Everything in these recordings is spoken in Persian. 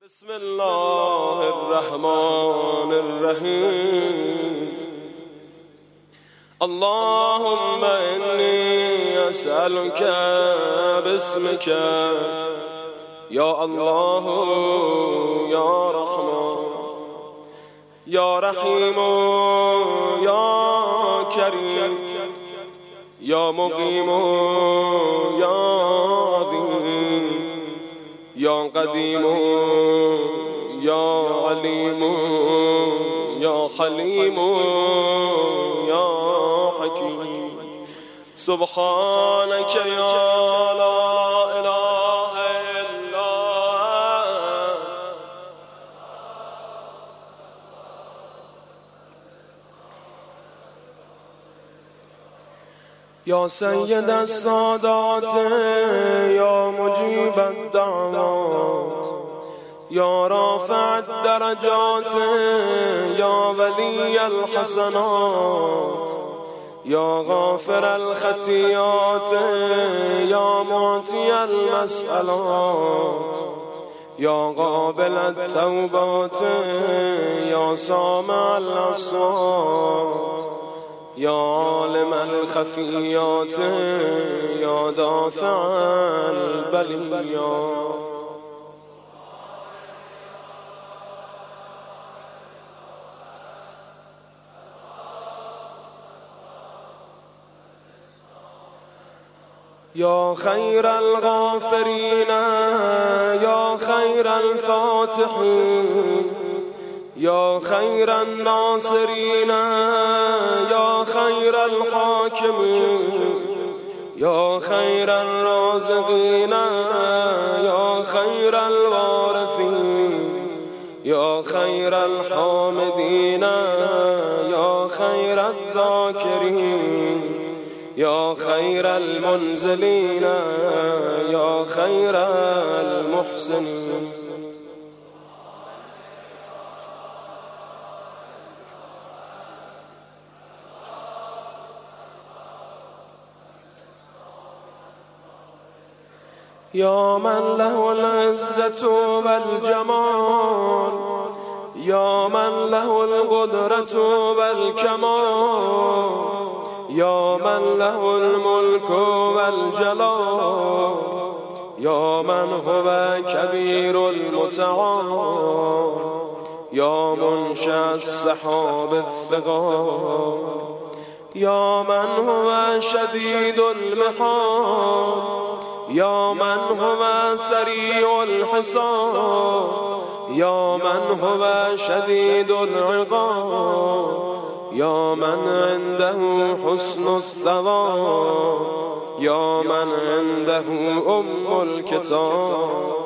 بسم الله الرحمن الرحیم. اللهم إني أسألك باسمك یا الله یا رحمان یا رحیم یا کریم یا مقیم یا عظیم یا قدیم یا علیم یا حلیم یا حکیم. سبحانك یا لا اله الا یا سید السادات یا مجیب الدعوات یا رافع الدرجات یا ولی الحسنات یا غافر الخطیات یا معطی المسئلات یا قابل التوبات یا سامع الاصوات یا عالم الخفیات یا دافع البلیات. یا خیر الغافرین یا خیر الفاتحین یا خیر الناصرین یا خیر الحاکمین یا خیر الرازقین یا خیر الوارثین یا خیر الحامدین یا خیر الذاکرین یا خیر المنزلین یا خیر المحسنین. یا من له العزة والجمال یا من له القدرة والكمال یا من له الملك والجلال یا من هو کبیر المتعال یا منشأ السحاب الثقال یا من هو شدید المحال یا من هو سریع الحساب یا من هو شدید العقاب یا من عنده حسن الثواب یا من عنده الکتاب.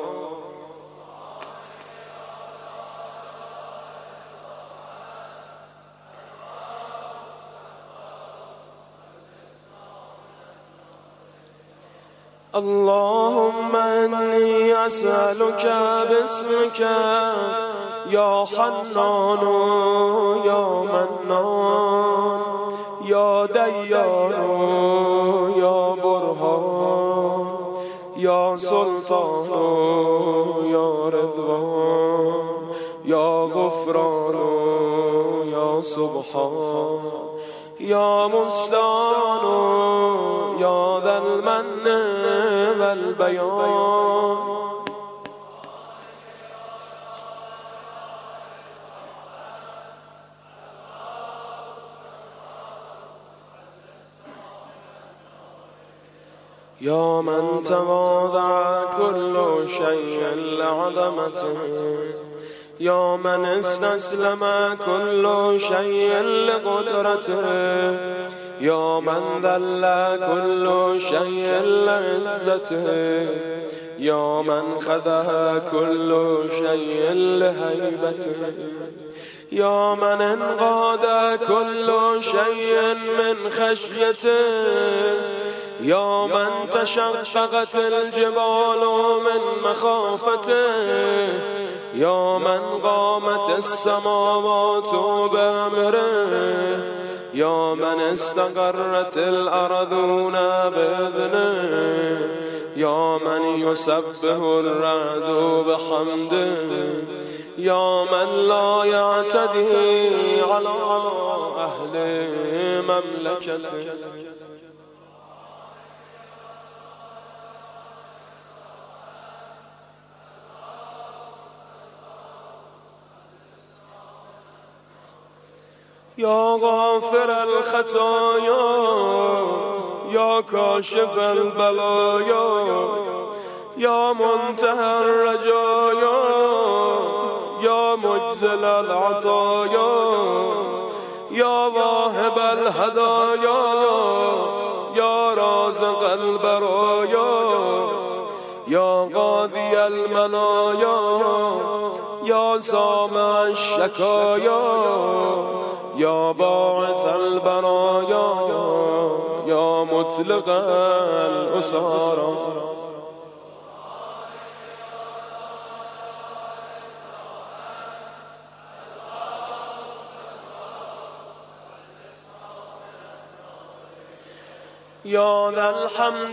اللهم إني أسألك باسمك یا حنان یا منان یا دیان یا برهان یا سلطان یا رضوان یا غفران یا سبحان یا مستعان یا ذا المن والبیان. یا من تواضع كل شيء لعظمته یا من استسلم كل شيء لقدرته یا من ذل كل شيء لعزته یا من خضع كل شيء لهيبته یا من انقاد كل شيء من خشيته یا من تشققت الجبال من مخافته یا من قامت السماوات بأمره یا من استقرت الأرضون بإذنه يا من يسبح الرعد بحمده يا من لا يعتدي على أهل مملكته يا غافر الخطايا يا كاشف البلايا يا منتهى الرجايا يا مجزل العطايا يا واهب الهدايا يا رازق البرايا يا قاضي المنايا يا سامع الشكايا يا باعث البرايا يا مطلق الأسارى يا ذا الحمد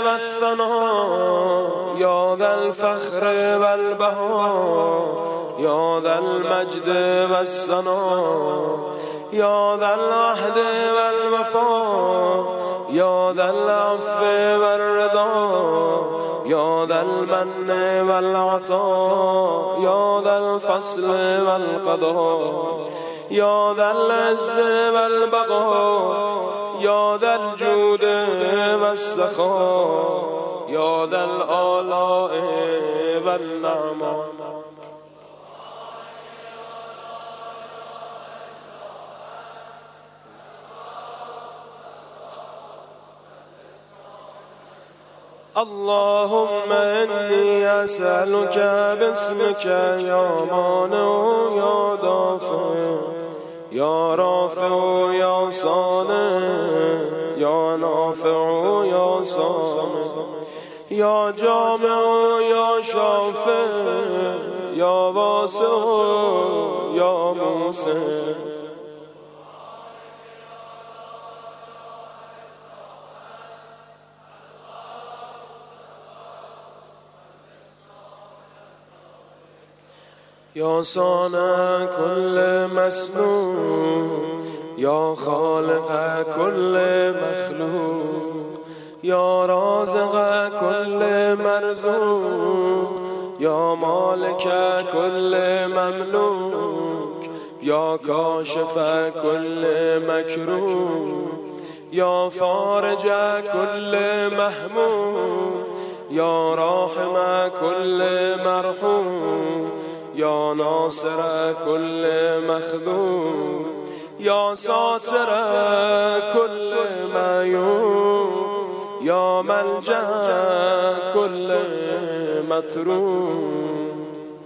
والثناء يا ذا الفخر والبهاء يا ذا المجد والثناء يا ذا العهد والوفاء يا ذا العفو والرضا يا ذا المن والعطاء يا ذا الفصل والقضاء يا ذا العز والبقاء يا ذا الجود والسخاء يا ذا الآلاء والنعماء اللهم إني أسألك باسمك يا مانع يا دافع يا رافع يا صانع يا نافع يا صامع يا جامع يا شافع يا واسع يا موسع يا صانع كل مسنون يا خالق كل مخلوق يا رازق كل مرزوق يا مالك كل مملوك يا كاشف كل مكروه يا فارج كل مهموم يا راحم كل مرحوم يا ناصر كل مخذول يا ساتر كل معيوب يا ملجأ كل متروك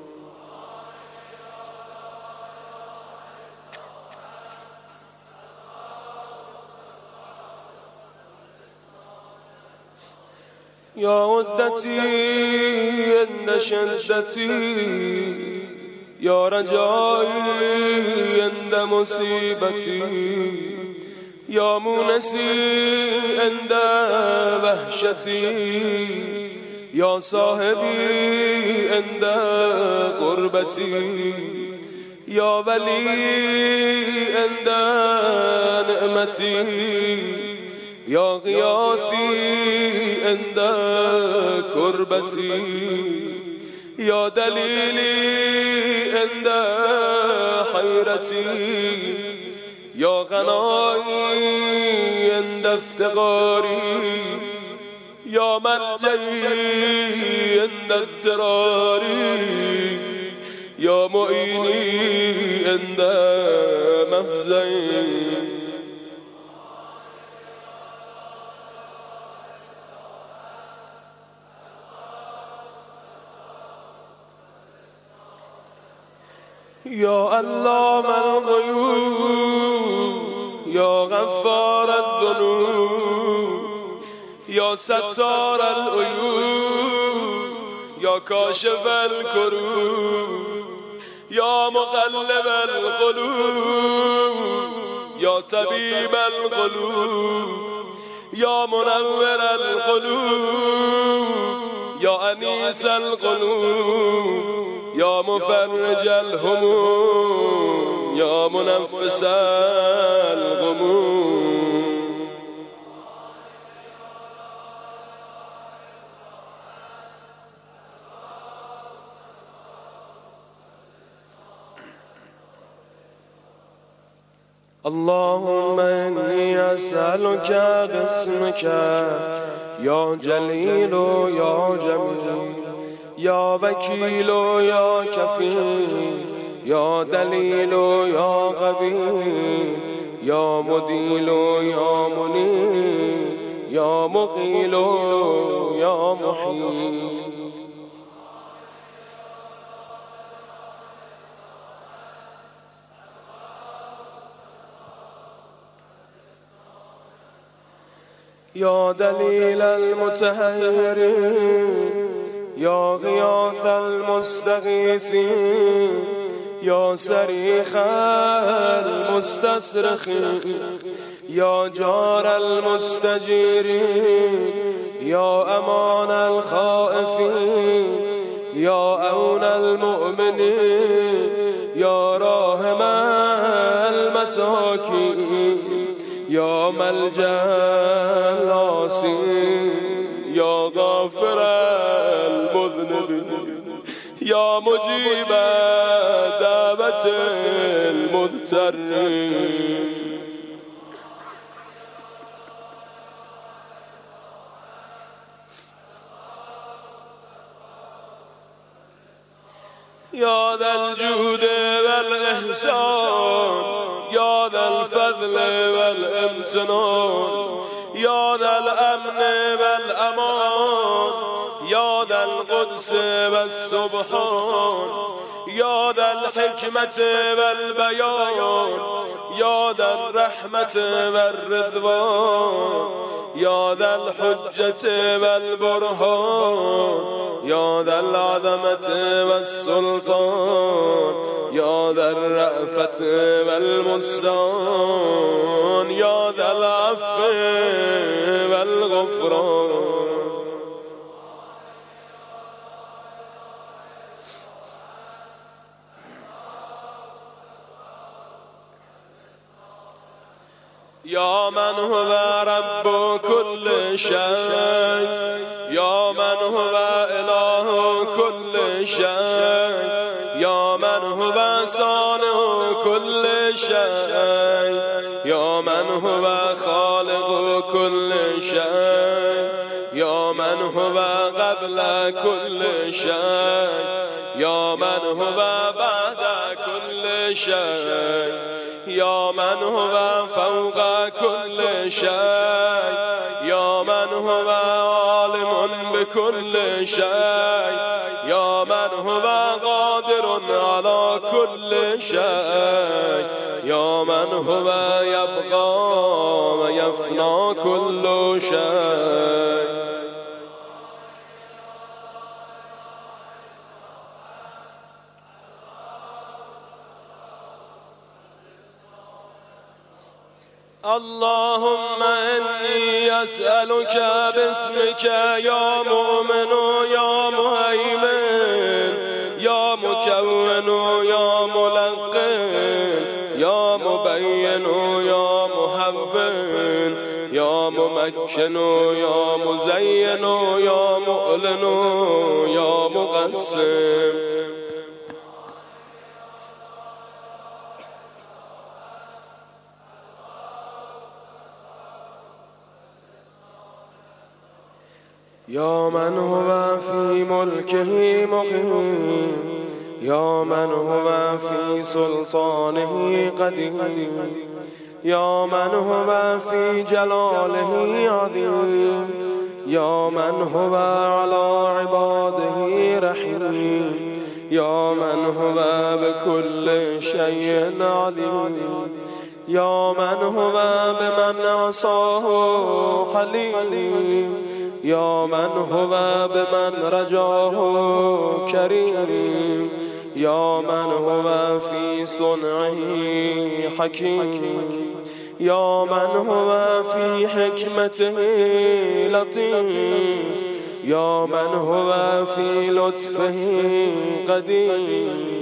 يا عدتي عند شدتي يا رجائي عند مصيبتي يا مونسي عند وحشتي يا صاحبي عند قربتي يا ولي عند نعمتي يا غياثي عند كربتي يا دليلي عند حيرتي يا غنائي عند افتقاري يا ملجئي عند اضطراري يا معيني عند مفزعي يا علام الغيوب يا غفار الذنوب يا ستار العيوب يا كاشف الكروب يا مقلب القلوب يا طبيب القلوب يا منور القلوب يا أنيس القلوب يا مفرج الهموم يا منفس الغموم. اللهم إني أسألك باسمك يا جليل يا جميل يا وكيل يا كفيل يا دليل يا قبيل يا مديل يا منير يا مقيل يا محيي. يا دليل المتحيرين يا غياث المستغيثين يا صريخ المستصرخين يا جار المستجيرين يا أمان الخائفين يا أون المؤمنين يا راحم المساكين يا ملجأ العاصين يا غافر المذنبين يا مجيب دعوة المضطرين. يا ذا الجود والإحسان يا ذا الفضل والامتنان يا ذا الأمن والأمان يا ذا القدس والسبحان يا ذا الحكمة والبيان يا ذا الرحمة والرضوان يا ذا الحجة والبرهان يا ذا العظمة والسلطان يا ذا الرأفة والمستعان يا ذا العفو والغفران. يا من هو رب كل شيء يا من هو إله كل شيء يا من هو صانع كل شيء يا من هو خالق كل شيء يا من هو قبل كل شيء يا من هو بعد كل شيء يا من هو فوق كل شيء يا من هو عالم بكل شيء يا من هو قادر على كل شيء يا من هو يبقى ويفنى كل شيء. اللهم إني أسألك باسمك يا مؤمن يا مهيمن يا مكون يا ملقن يا مبين يا محون يا ممكن يا مزين يا مؤلن يا مقسم. يا من هو في ملكه مقيم يا من هو في سلطانه قديم يا من هو في جلاله عظيم يا من هو على عباده رحيم يا من هو بكل شيء عليم يا من هو بمن عصاه حليم يا من هو بمن رجاه كريم يا من هو في صنعه حكيم يا من هو في حكمته لطيف، يا من هو في لطفه قدير.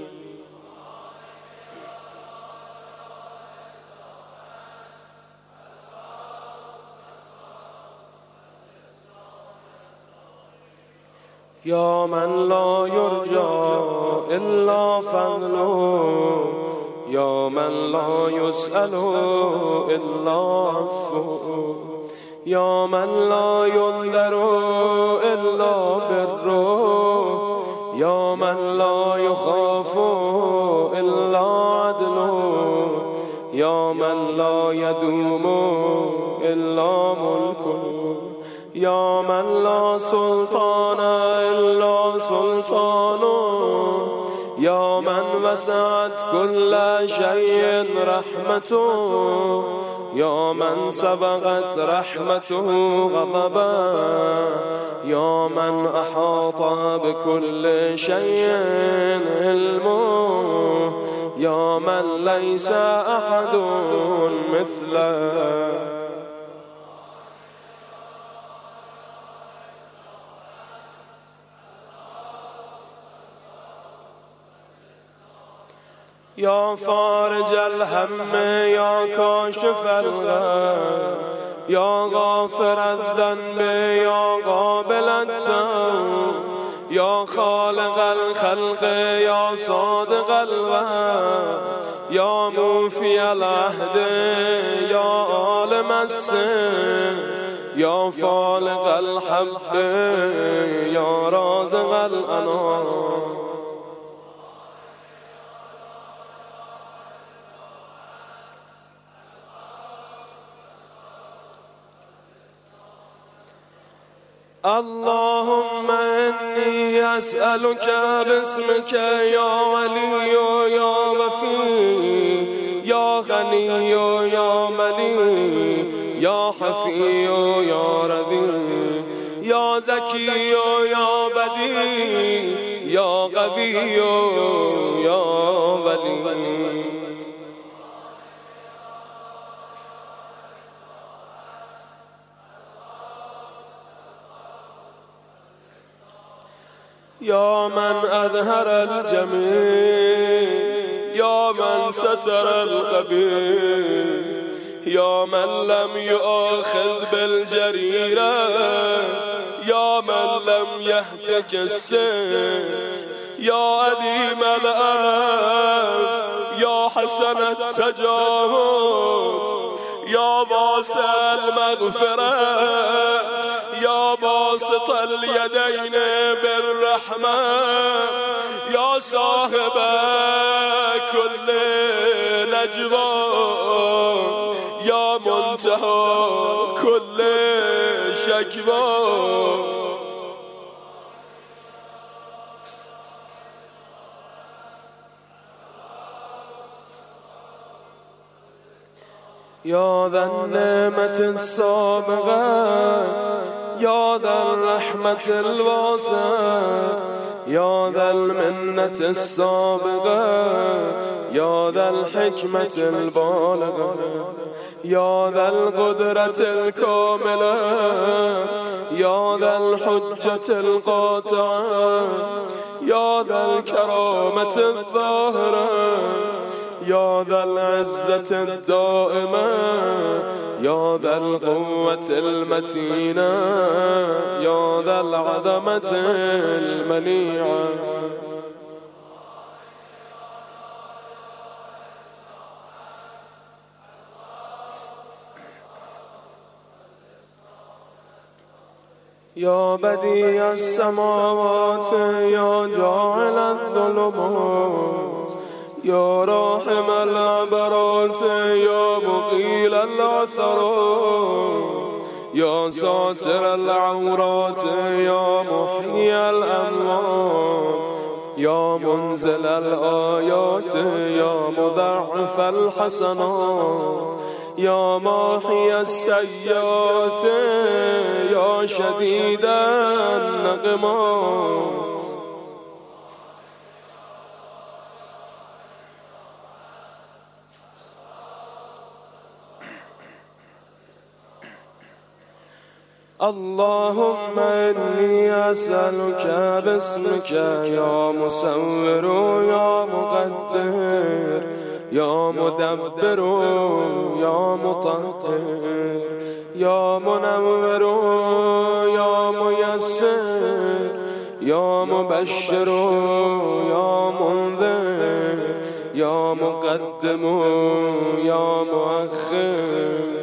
يا من لا يرجى إلا فضله، يا من لا يسأل إلا عفوه، يا من لا ينذر إلا بره، يا من لا يخاف إلا عدله، يا من لا يدوم إلا ملكه، يا من لا سلطان إلا سلطانه، يا من وسعت كل شيء رحمته، يا من سبقت رحمته غضبا، يا من أحاط بكل شيء علمه، يا من ليس أحد مثله. يا فارج الهم يا كاشف الغم، يا غافر الذنب يا قابل التوب، يا خالق الخلق يا صادق الوعد، يا موفي العهد يا عالم السر، يا فالق الحب يا رازق الأنام. اللهم إني أسألك باسمك يا ولي يا وفي يا غني يا ملي يا حفي يا رذي يا زكي يا بدي يا قوي يا ولي. يا من أظهر الجميل، يا من ستر القبيح، يا من لم يؤاخذ بالجريرة، يا من لم يهتك السيف، يا أديم الأنف، يا حسن التجاوز، يا واسع المغفرة، يا باسط اليدين بالرحمة، يا صاحب كل نجوى، يا منتهى كل شكوى. يا ذا النعمة السابغة، يا ذا الرحمة الواسعة، يا ذا المنة السابغة، يا ذا الحكمة البالغة، يا ذا القدرة الكاملة، يا ذا الحجة القاطعة، يا ذا الكرامة الظاهرة، يا ذا العزة الدائمة، يا ذا القوة المتينة، يا ذا العظمة المنيعة. يا بديع السماوات، يا جاعل الظلمات، يا راحم العبرات، يا مقيل العثرات، يا ساتر العورات، يا محيي الأموات، يا منزل الآيات، يا مضاعف الحسنات، يا ماحي السيئات، يا شديد النقمات. اللهم إني أسألك باسمك يا مصور يا مقدر يا مدبر يا مطهر يا منور يا ميسر يا مبشر يا منذر يا مقدم يا مؤخر.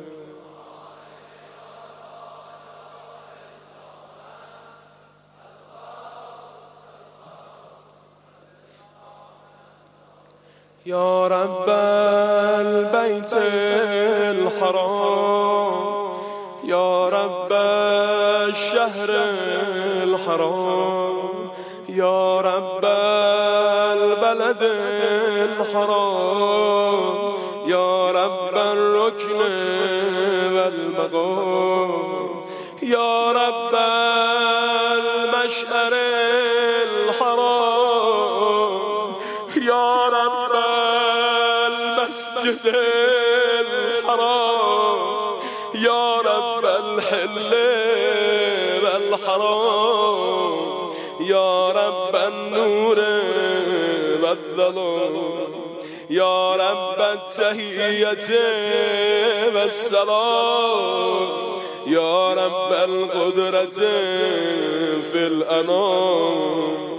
يا رب البيت الحرام يا رب الشهر الحرام يا رب البلد الحرام يا رب الركن والمقام يا رب المشعر الحرام يا رب المسجد الحرام يا رب الحل والحرام يا رب النور والظلام يا رب التحية والسلام يا رب القدرة في الأنام.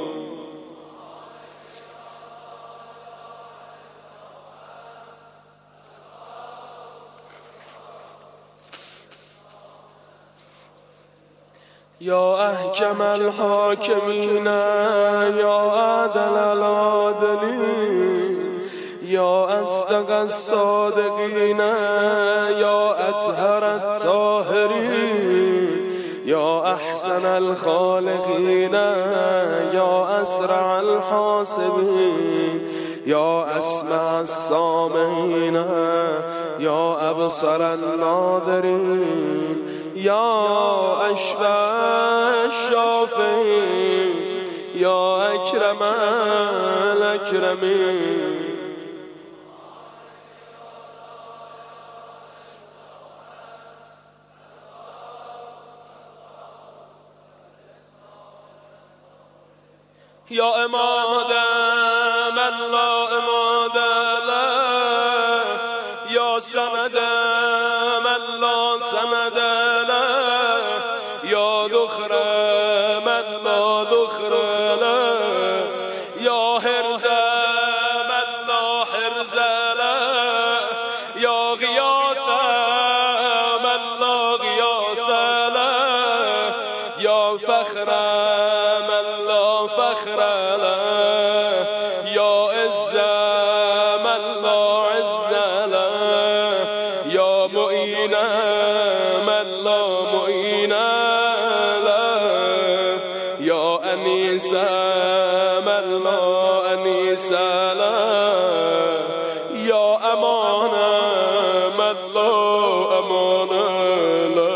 يا أحكم الحاكمين يا عادل العادلين يا أصدق الصادقين يا أطهر الطاهرين يا أحسن الخالقين يا أسرع الحاسبين يا أسمع السامعين يا أبصر الناظرين يا أشفى الشافعين يا أكرم الأكرمين. يا إماد من لا إماد له يا سند من لا سند له يا ذخر من لا ذخر له يا حرز من لا حرز له يا غياث من لا غياث له يا فخر من لا فخر له يا عز من لا عز له يا معين من لا معين له يا أنيس من لا أنيس له يا أمان من لا أمان له.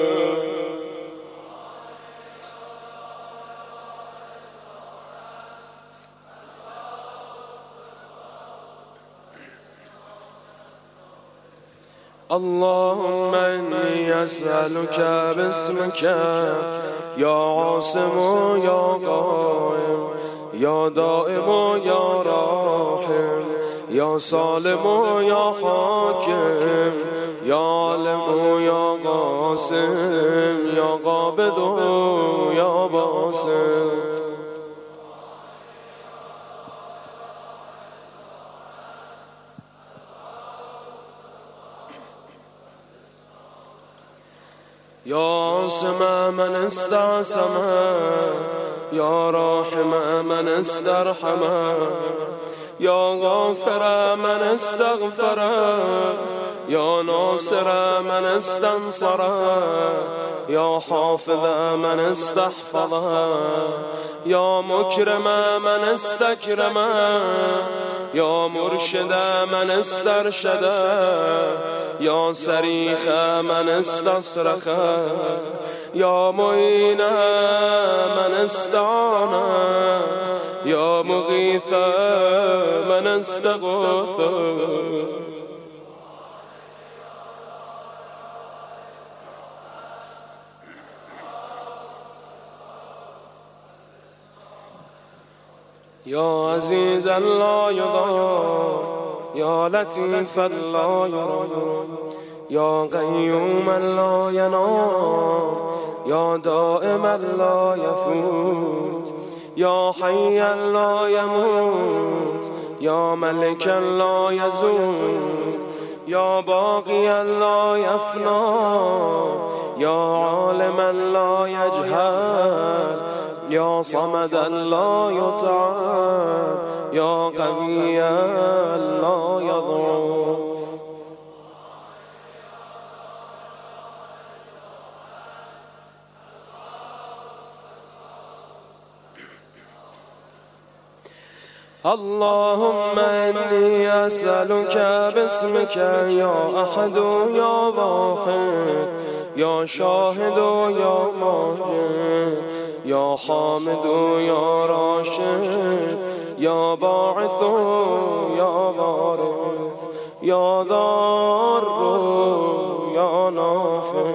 اللهم إني أسألك باسمك يا عاصم يا قائم يا دائم يا راحم يا سالم يا حاكم يا عالم يا قاسم يا قابض يا باسط. يا عاصم من استعصم يا راحم من استرحم يا غافر من استغفر يا ناصر من استنصر يا حافظ من استحفظ يا مكرم من استكرم يا مرشد من استرشد يا صريخ من استصرخ يا معين من استعان يا مغيث من استغاث. يا عزيزا لا يضام، يا لطيفا لا يرام، يا قيوما لا ينام، يا دائما لا يفوت، يا حيا لا يموت، يا ملكا لا يزول، يا باقيا لا يفنى، يا عالما لا يجهل، يا صمدا لا يطعم، يا قويا لا يضعف. اللهم إني أسألك باسمك يا أحد يا واحد يا شاهد يا ماجد يا حامد يا راشد يا باعث يا وارث يا ضار يا نافع.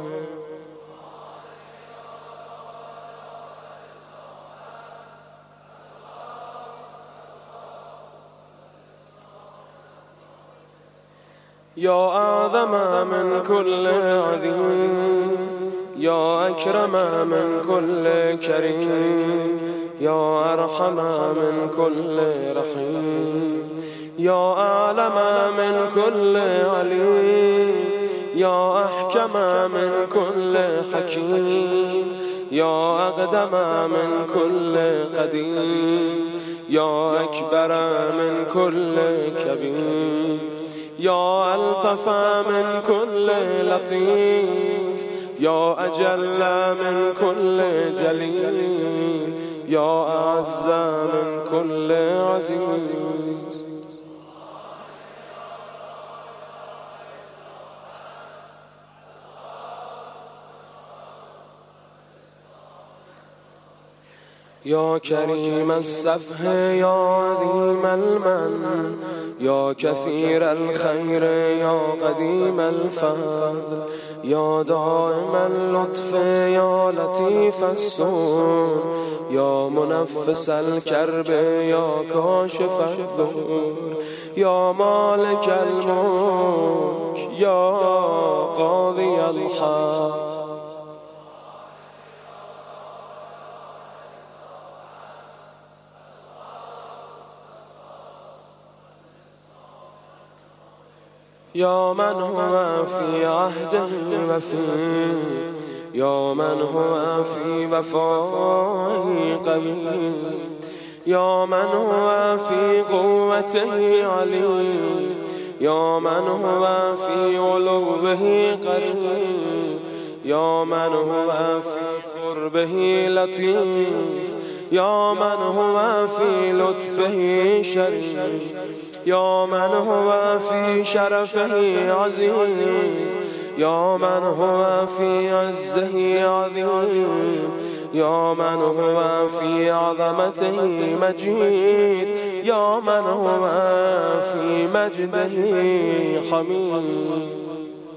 يا أعظم من كل عظيم، يا أكرم من كل كريم، يا أرحم من كل رحيم، يا أعلم من كل عليم، يا أحكم من كل حكيم، يا أقدم من كل قديم، يا أكبر من كل كبير، يا ألطف من كل لطيف، يا أجل من كل جليل، يا أعز من كل عزيز. يا كريم السفح يا عظيم المن، يا كثير الخير يا قديم الفضل، يا دائم اللطف يا لطيف السور، يا منفس الكرب يا كاشف الضر، يا مالك الملك يا قاضي الحق. يا من هو في عهده وفيه، يا من هو في وفائه قوي، يا من هو في قوته علي، يا من هو في علوه قريب، يا من هو في قربه لطيف، يا من هو في لطفه شريف، يا من هو في شرفه عزيز، يا من هو في عزه عظيم، يا من هو في عظمته مجيد، يا من هو في مجده حميد.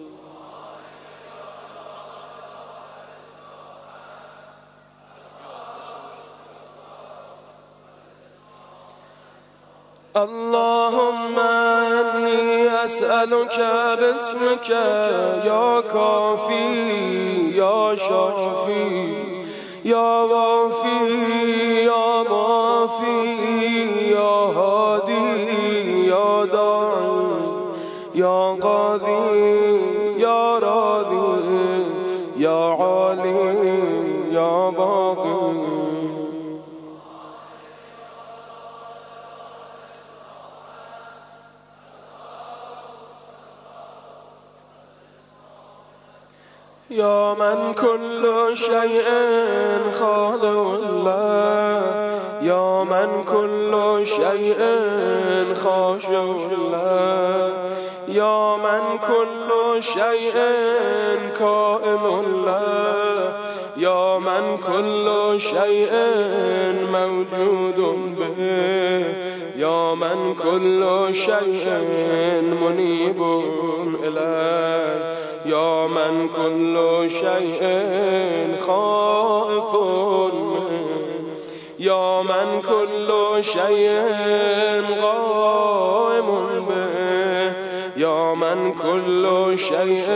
اللهم إني أسألك باسمك يا كافي يا شافي يا وافي يا مافي يا هادي يا داعي يا قاضي يا راضي يا عالي يا باقي. يا من كل شيء خالق له، يا من كل شيء خاشع له، يا من كل شيء قائم له، يا من كل شيء موجود به، يا من كل شيء منيب إليه، يا من كل شيء خائف منه، يا من كل شيء قائم به يا من كل شيء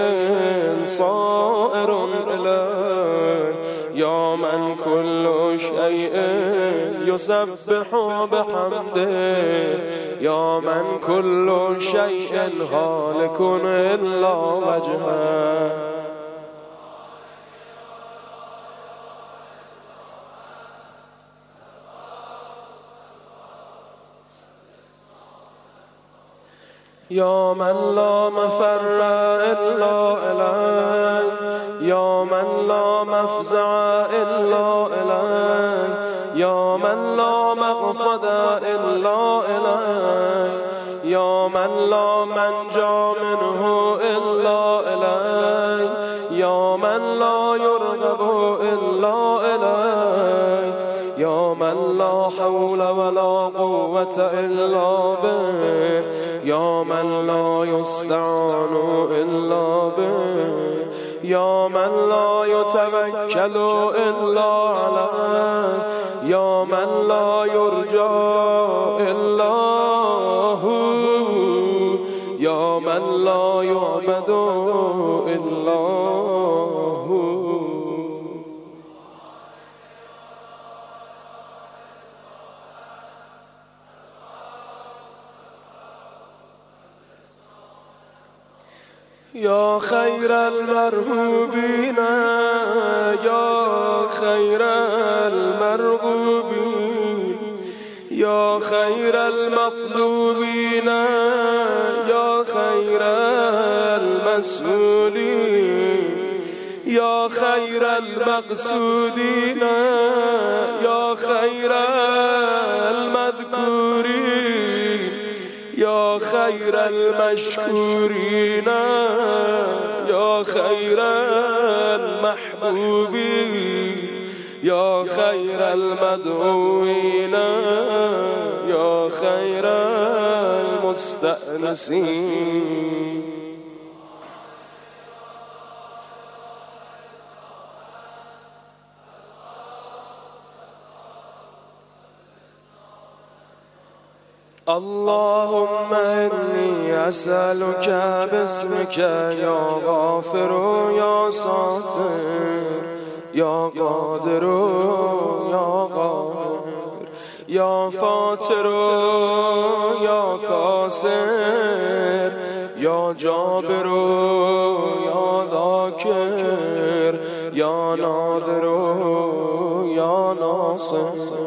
صائر إليه يا من كل شيء يسبح بحمده يا من كل شيء هالك إلا وجهه يا من لا مفر إلا إليك يا من لا مفزع إلا إليك يا من لا مقصد إلا إليك يا من لا منجا منه إلا إليك يا من لا يرغب إلا إليك يا من لا حول ولا قوة إلا به يا من لا يستعان إلا به يا من لا يتوكل إلا عليه يا من لا يرجى إلا هو يا من لا يعبد إلا هو يا خير المرهوبين يا خير المرغوبين يا خير المطلوبين يا خير المسؤولين يا خير المقصودين يا خير المذكورين يا خير المشكورين يا خير المحبوبين يا خير المدعوين يا خير المستأنسين اللهم إني أسألك باسمك يا غافر يا ساتر يا قادر يا قاهر يا فاتر يا كاسر يا جابر يا ذاكر يا ناظر يا ناصر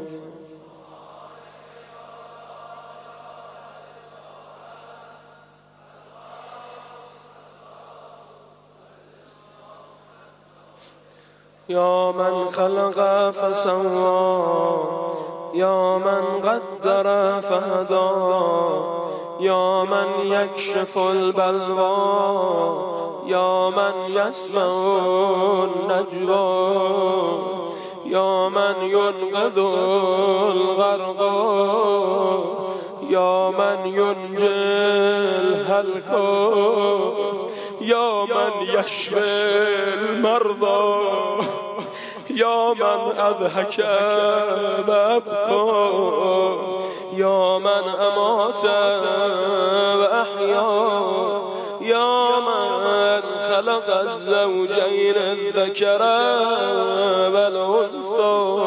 يا من خلق فسوى يا من قدر فهدى يا من يكشف البلوى يا من يسمع النجوى يا من ينقذ الغرقى يا من ينجي الهلكى يا من يشفي المرضى يا من أضحك وأبكى يا من أمات وأحيا يا من خلق الزوجين الذكر والأنثى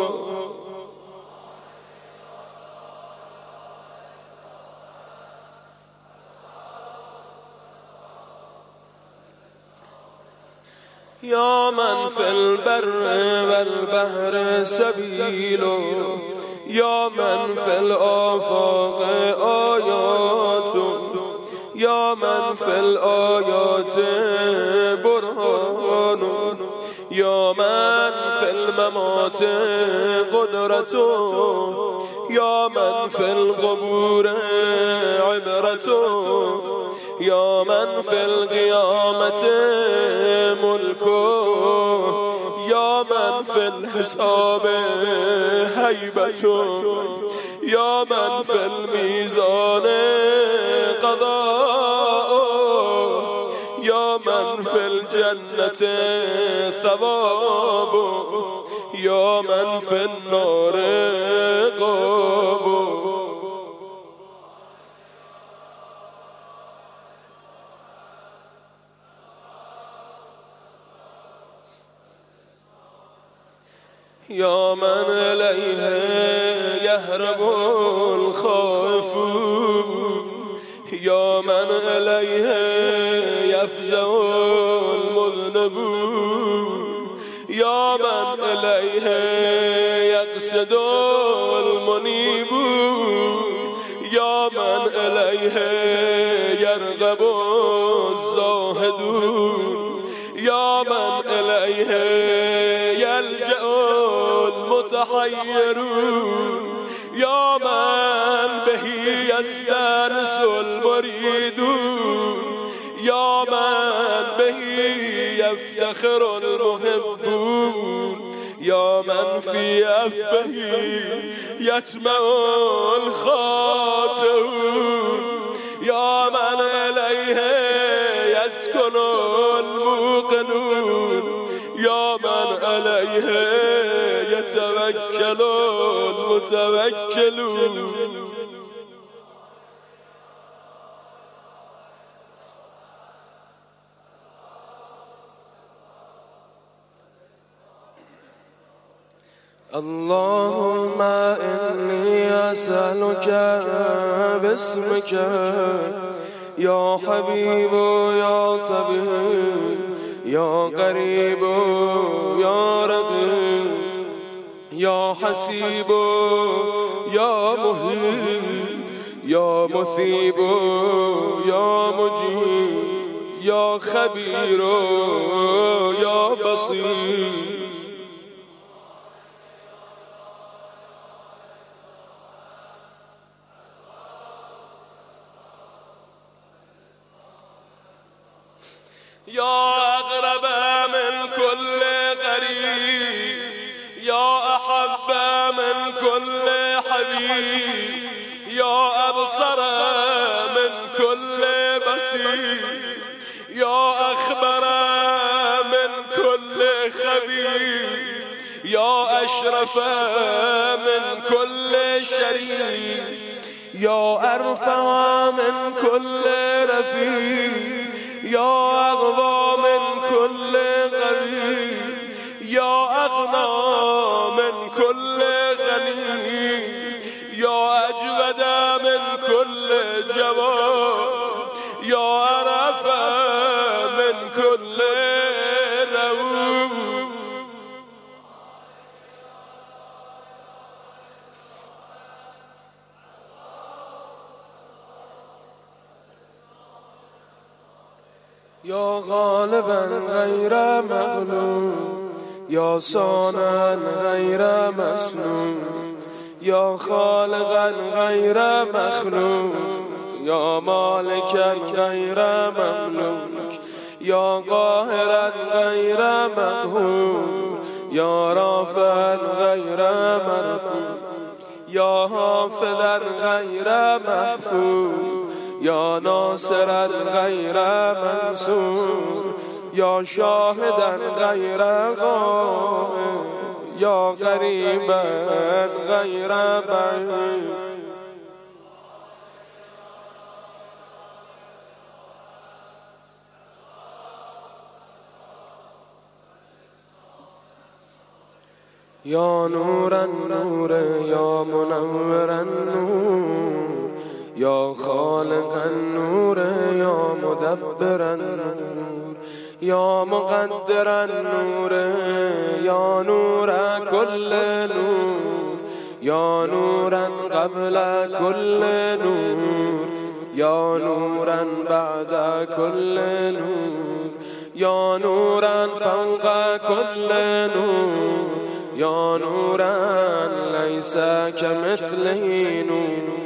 يا من في البر والبحر سبيل يا من في الآفاق آيات يا من في الآيات برهان يا من في الممات قدرة يا من في القبور عبرة يا من في القيامة ملكه يا من في الحساب هيبة يا من في الميزان قضاء يا من في الجنة ثواب يا من في النار قابو يا من إليه يهرب الخائفون يا من إليه يفزع المذنبون يا من إليه يقصد المنيبون يا من إليه يرغب الزاهدون يا من إليه يلجأ المتحيرون يا من به يستانس المريدون يا من به يفتخر المحبون يا من في أفه يتمع الخاطئون يا من إليه يسكن الموقنون يا من عليه يتوكل المتوكلون اللهم إني أسألك باسمك يا حبيب يا طبيب يا قريب يا رقيب يا حسيب يا مهيب يا مثيب يا مجيب يا خبير يا بصير يا أقرب من كل قريب يا أحب من كل حبيب يا أبصر من كل بصير يا أخبر من كل خبير يا أشرف من كل شريف يا أرفع من كل رفيق يا أغضى من كل قريب يا أغنى من كل غني يا أجود من كل جواد يا أرفع من كل رؤوف يا غالبا غير مغلوب يا صانعا غير مسنون يا خالقا غير مخلوق يا مالكا غير مملوك يا قاهرا غير مقهور يا رافعا غير مرفوع يا حافظا غير محفوظ يا ناصرا غير منصور يا شاهدا غير غائب يا قريبا غير بعيد يا نور النور يا منور النور يا خالق النور يا مدبر النور يا مقدر النور يا نور كل نور يا نورا قبل كل نور يا نورا بعد كل نور يا نورا فوق كل نور يا نورا ليس كمثله نور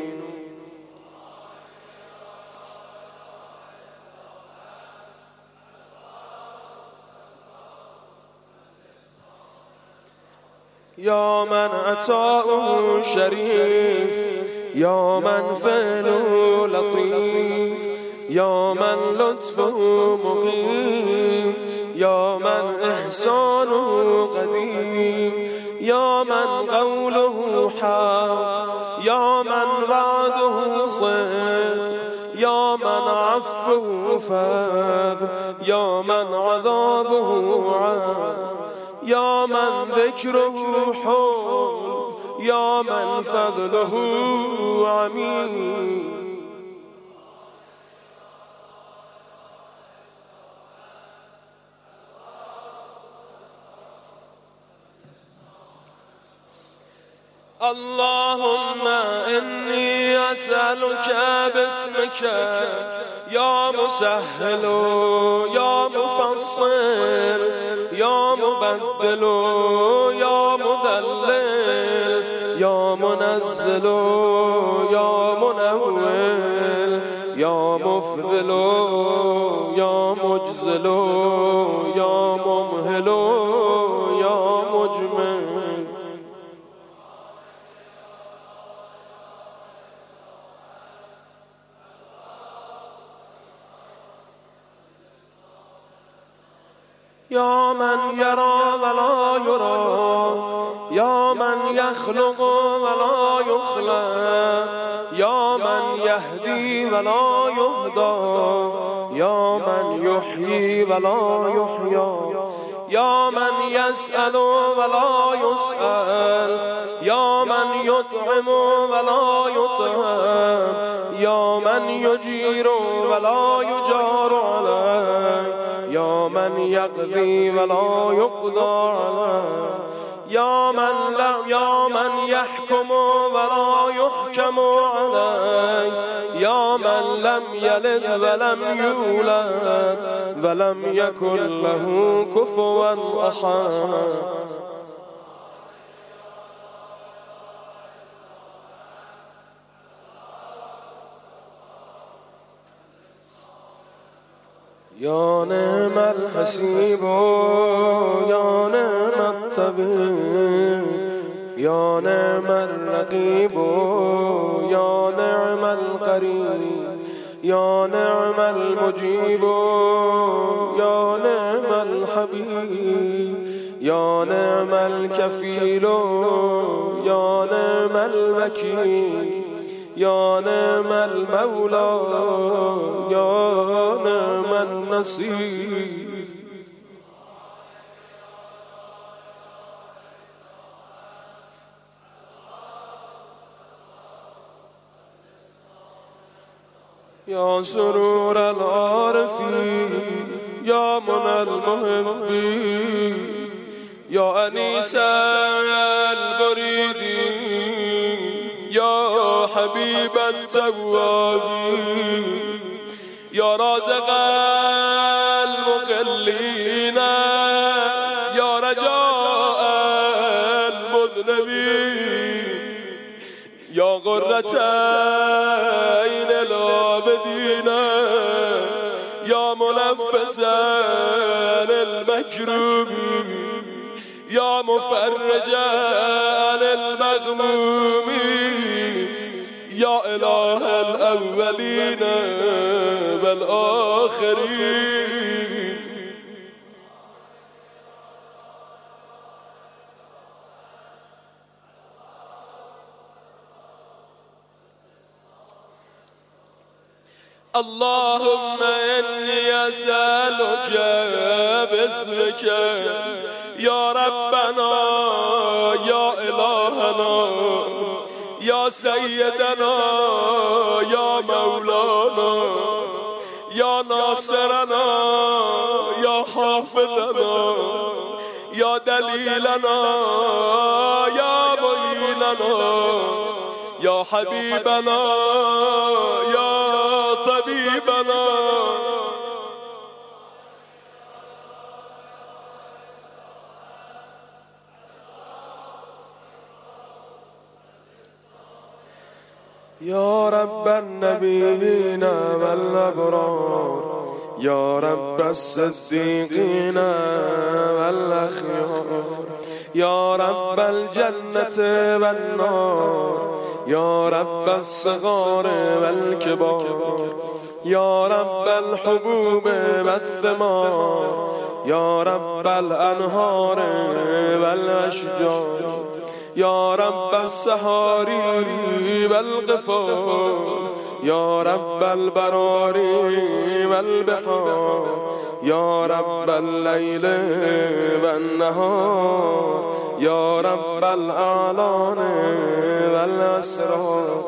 يا من عطاؤه شريف يا من فعله لطيف يا من لطفه مقيم يا من إحسانه قديم يا من قوله حق، يا من وعده صدق، يا من عفوه فضل، يا من عذابه عدل، يا من ذكره حب، يا من فضله عميق. اللهم إني أسألك باسمك يا مسهل يا مفصل يا مبدل يا مدلل يا منزل يا منول يا مفضل يا مجزل يا ممهل يا مجمل. يا من يرى ولا يرى، يا من يخلق ولا يخلق، يا من يهدي ولا يهدى، يا من يحيي ولا يحيى، يا من يسأل ولا يسأل، يا من يطعم ولا يطعم، يا من يجير ولا يجار عليه، يا من يقضي ولا يقضى عليه، يا من يحكم ولا يحكم عليه، يا من لم يلد ولم يولد ولم يكن له كفوا أحد. يا نعم الحسيب يا نعم الطبيب يا نعم الرقيب يا نعم القريب يا نعم المجيب يا نعم الحبيب يا نعم الكفيل يا نعم الوكيل يا نعم المولى يا نعم النصير. يا سرور العارفين يا منى المحبين يا أنيس البريدين يا حبيب التوابين يا رازق المقلين يا رجاء المذنبين يا غرة عين العابدين يا منفسا المكروبين يا مفرجا عن المغمومين يا إله الأولين والآخرين. اللهم إني أسألك باسمك يا ربنا يا إلهنا يا سيدنا يا مولانا يا ناصرنا يا حافظنا يا دليلنا يا معيننا يا حبيبنا يا طبيبنا يا رب النبيين والأبرار يا رب الصديقين والأخيار يا رب الجنة والنار يا رب الصغار والكبار، يا رب الحبوب والثمار، يا رب الأنهار والأشجار، يا رب السهار والغفار، يا رب البراري والبحار، يا رب الليل والنهار، يا رب الأعلان والأسرار.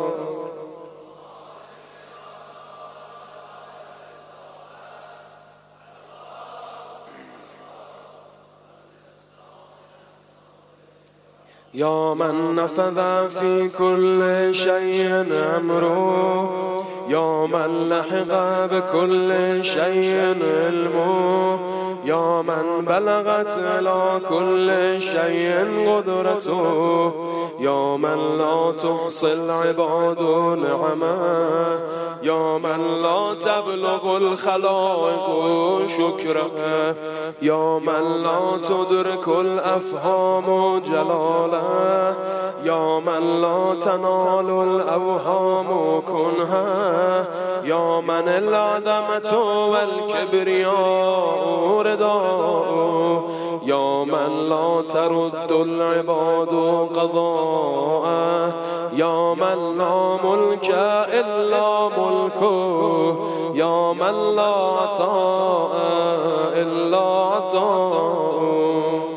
يا من نفذ في كل شيء أمره، يا من لحق بكل شيء علمه، يا من بلغت إلى كل شيء قدرته، يا من لا تحصي العباد نعمه، يا من لا تبلغ الخلائق شكره، يا من لا تدرك الأفهام جلاله، يا من لا تنال الأوهام كنها، يا من العظمة والكبرياء رداء، يا من لا ترد العباد قضاءه، يا من لا ملك إلا ملكه، يا من لا عطاء إلا عطاءه.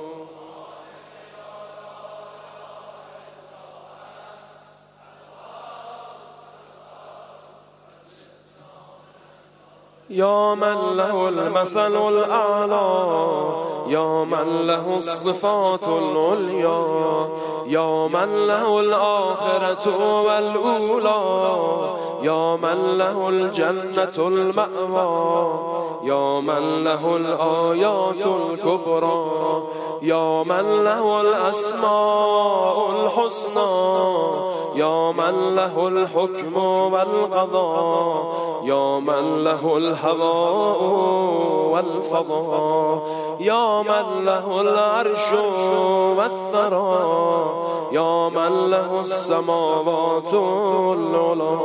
يا من له المثل الأعلى، يا من له الصفات العليا، يا من له الآخرة والأولى، يا من له الجنة المأوى، يا من له الآيات الكبرى، يا من له الأسماء الحسنى، يا من له الحكم والقضاء، يا من له الهواء والفضاء، يا من له العرش والثرى، يا من له السماوات العلى.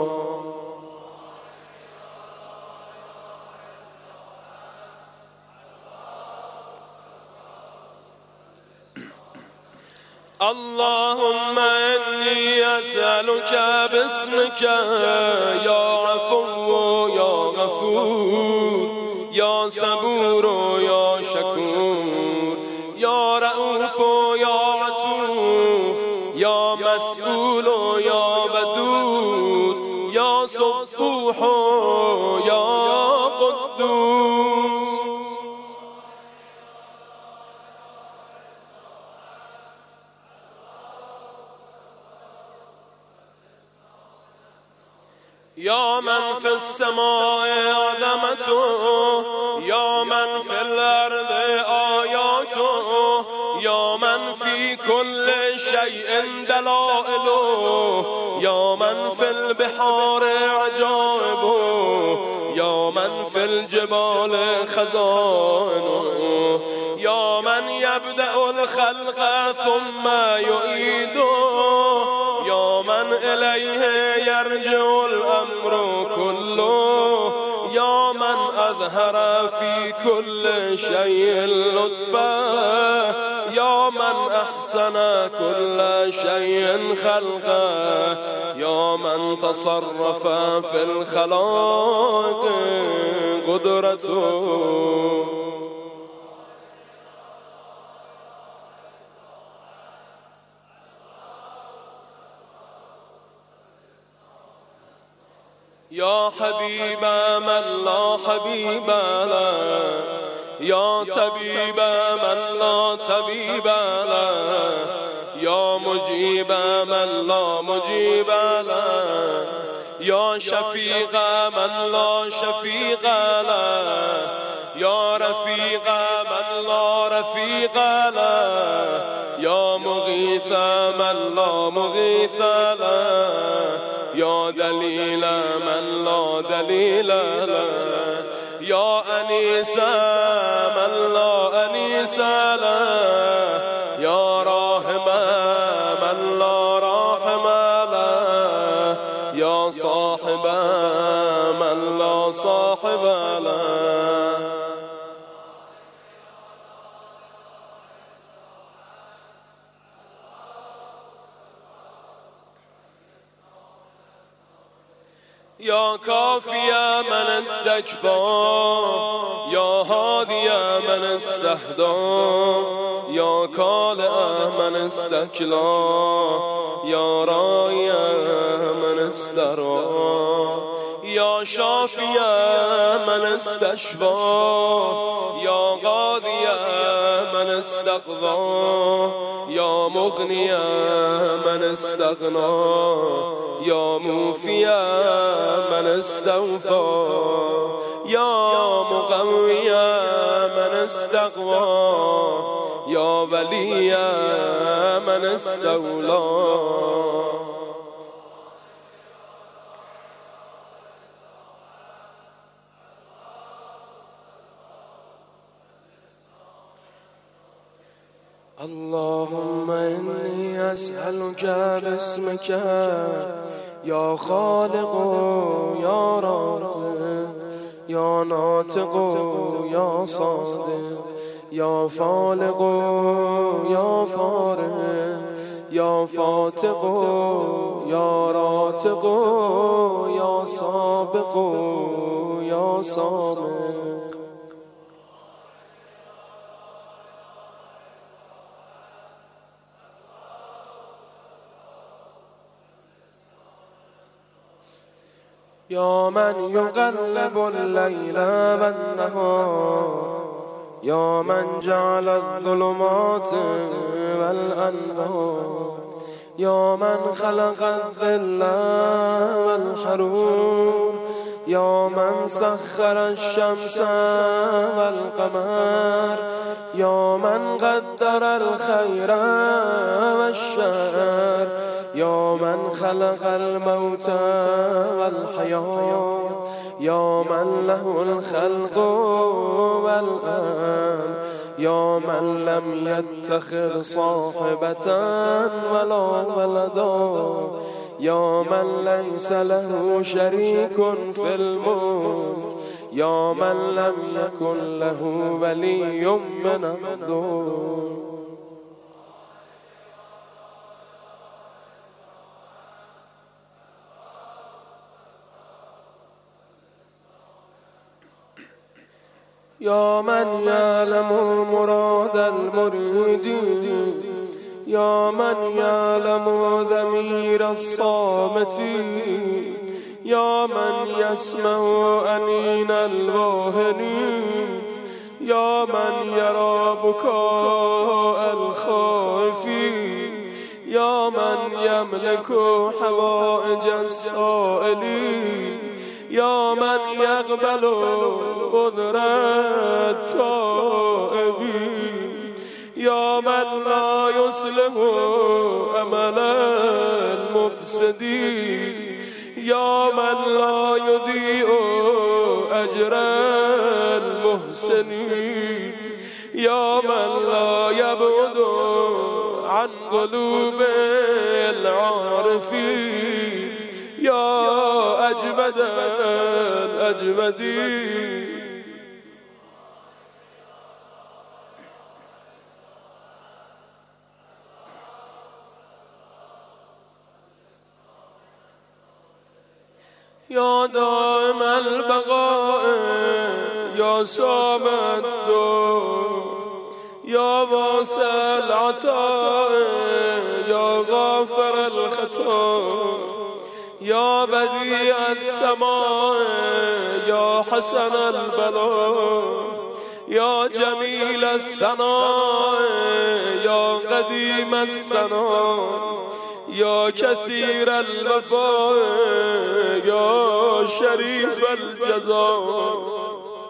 اللهم إني أسألك باسمك يا عفو يا غفور، يا صبور يا شكور، يا رؤوف يا عطوف، يا مسؤول يا ودود، يا سبوح يا قدوس. يا من في السماء عظمته، يا من في الأرض آياته، يا من في كل شيء دلائله، يا من في البحار عجائبه، يا من في الجبال خزائنه، يا من يبدأ الخلق ثم يعيده، يا من إليه يرجع الأمر كله، يا من أظهر في كل شيء لطفا، يا من أحسن كل شيء خلقه، يا من تصرف في الخلائق قدرته. يا حبيب من لا حبيب له، يا طبيب من لا طبيب له، يا مجيب من لا مجيب له، يا شفيق من لا شفيق له، يا رفيق من لا رفيق له، يا مغيث من لا مغيث له، يا دليل من لا دليل له، يا أنيس من لا أنيس له، يا راحم من لا راحم یا صاحب من لا صاحب له. یا کافی من استکفا یا هادی من استهدا یا کالع من استکلا یا رائی من استرا یا شافی من استشفا یا قاضی من استقضا یا مغنی من استغنا یا موفی من استوفا یا مقوی من استقوا یا ولی من استولا. اللهم إني أسألك باسمك يا خالق يا رازق يا ناطق يا صادق يا فالق يا فارق يا فاتق يا راتق يا سابق يا سابق. يا من يقلب الليل والنهار يا من جعل الظلمات والأنهار يا من خلق الظل والحرور يا من سخر الشمس والقمر يا من قدر الخير والشر يا من خلق الموت والحياة يا من له الخلق والأمر يا من لم يتخذ صاحبة ولا ولدا يا من ليس له شريك في الملك يا من لم يكن له ولي من الذل. يا من يعلم مراد المريد يا من يعلم ضمير الصامت يا من يسمع أنين الواهنين يا من يرى بكاء الخائفين يا من يملك حوائج السائلين يا من يقبل قدر التائبين يا من لا يصلح أمل المفسدين يا من لا يضيء أجر المحسنين يا من لا يبعد عن قلوب العارفين يا أجود الأجودين. يا دائم البقاء يا صامد يا واسع العطاء يا غافر الخطاء يا بديع السماء يا حسن البلاء يا جميل الثناء يا قديم الثناء يا كثير الوفاء يا شريف الجزاء.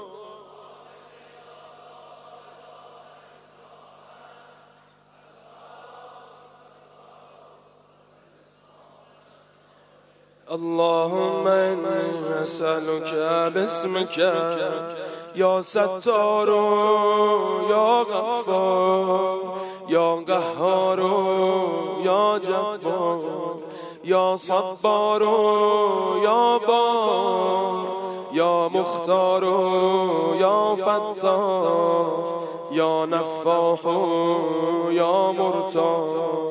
اللهم إني أسألك باسمك يا ستار يا غفار يا قهار يا جبار یا صبار یا بار، یا مختار یا فتاح، یا نفاح یا مرتاح.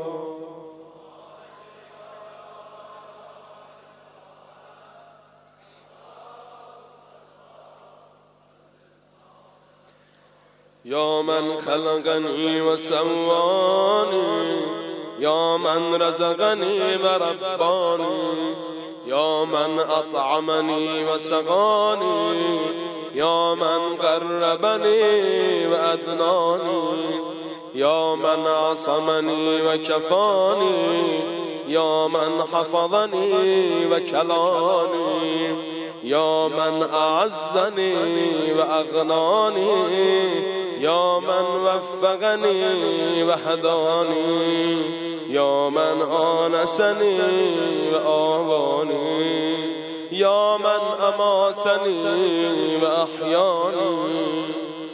یا من خلقنی و سوانی، یا من رزقنی و ربانی، یا من اطعمنی و سقانی، یا من قربنی و ادنانی، یا من عصمنی و کفانی، یا من حفظنی و کلانی، یا من اعزنی و اغنانی، یا من وفقنی و هدانی، یا من آنسنی و آوانی، یا من اماتنی و احیانی.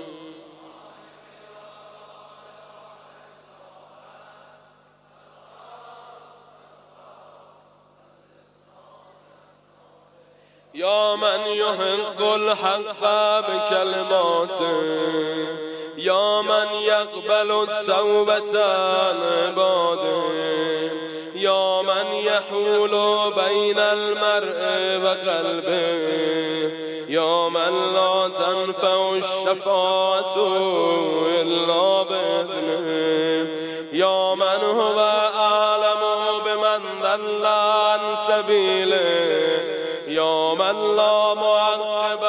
یا من یحق الحق بکلماته، یا من یقبل التوبة عن عباده، یا من یحول بین المرء و قلبه، یا من لا تنفع الشفاعة الا باذنه، یا من هو اعلم بمن ضل عن سبیله، یا من لا معقب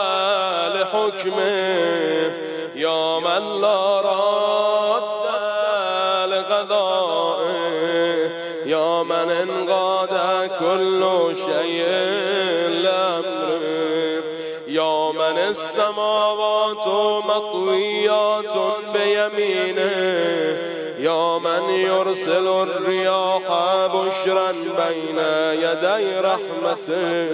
لحکمه، یا من لا راد لقضائه، یا من انقاد كل شيء لأمره، یا من السماوات مطویات بیمینه، یا من یرسل الریاح بشرا بین یدی رحمته.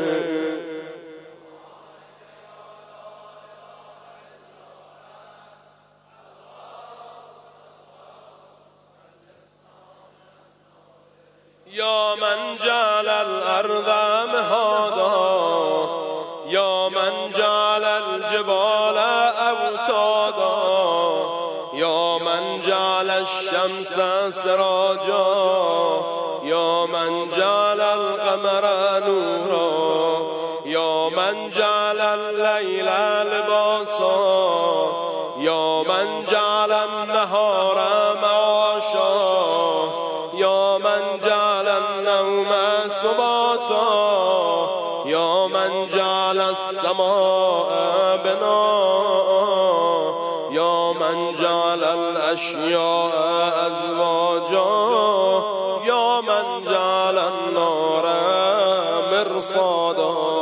یا من جعل الارض مهادا، یا من جعل الجبال اوتادا، یا من جعل الشمس سراجا، یا من جعل القمر نورا، یا من جعل الليل لباسا، یا من جعل النهار معاشا، یا من جعل النوم سباتا، یا من جعل السماء بناء، یا من جعل الاشیاء ازواجا، یا من جعل النار مرصادا.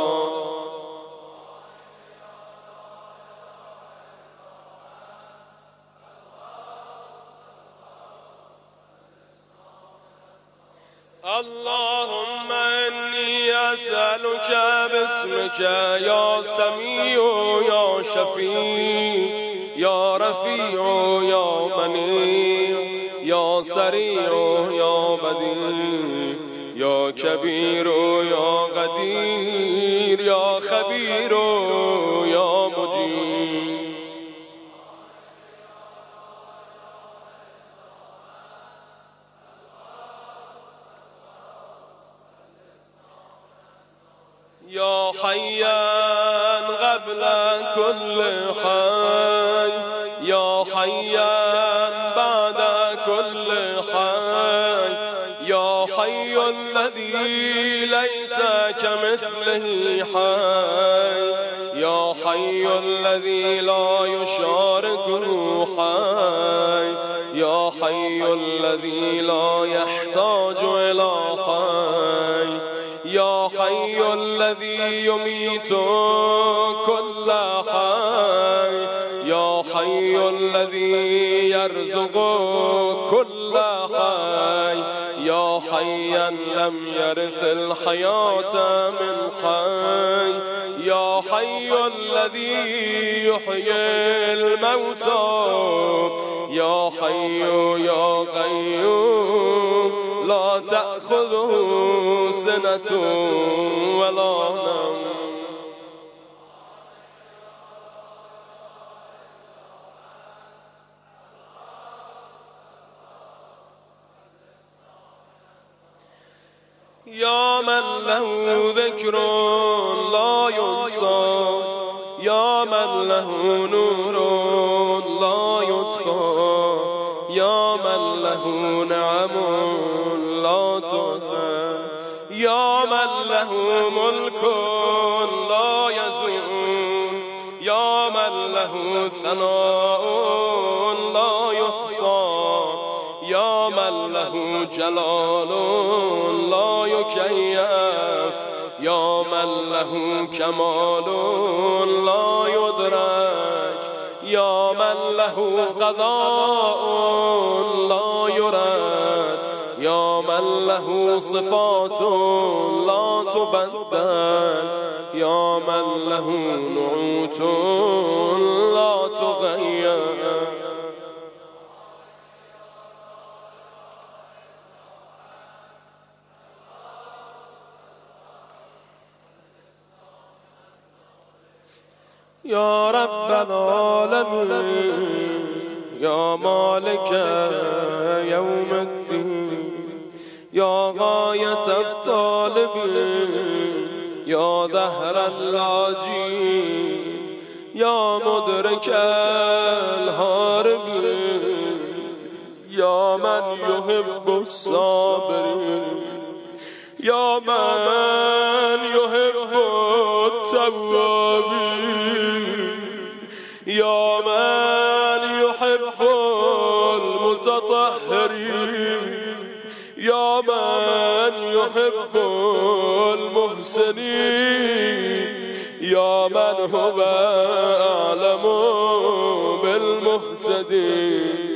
اللهم إني أسألك باسمك يا سميع يا شفيع يا رفيع يا منيع يا سريع يا بديع يا كبير يا قدير يا خبير يا مجيب. يا حيا قبل كل حي، يا حيا بعد كل حي، يا حي الذي ليس كمثله حي، يا حي الذي لا يشاركه حي، يا حي الذي لا يحتاج إلى حي، يا حي الذي يميت كل حي، يا حي الذي يرزق كل حي، يا حيا لم يرث الحياة من حي، يا حي الذي يحيي الموتى، يا حي يا قيوم لا تأخذه سنة ولا نوم. يا من له ذكر لا ينسى، يا من له نور لا يطفى، يا من له نعم لا تعتى، يا من له ملك لا يزول، يا من له ثناء لا يحصى، يا من له جلال لا يكيف، يا من له كمال لا يدرك، يا من له قضاء لا يرد، يا من له صفات لا تبدل، يا من له نعوت لا تغير. يا رب العالمين، يا مالك يوم الدين، يا غاية الطالبين، يا دهر اللاجين، يا مدرك الهاربين، يا من يحب الصابرين، يا من يحب التوابين، يا من يحب المتطهرين، يا من يحب المحسنين، يا من هو أعلم بالمهتدين.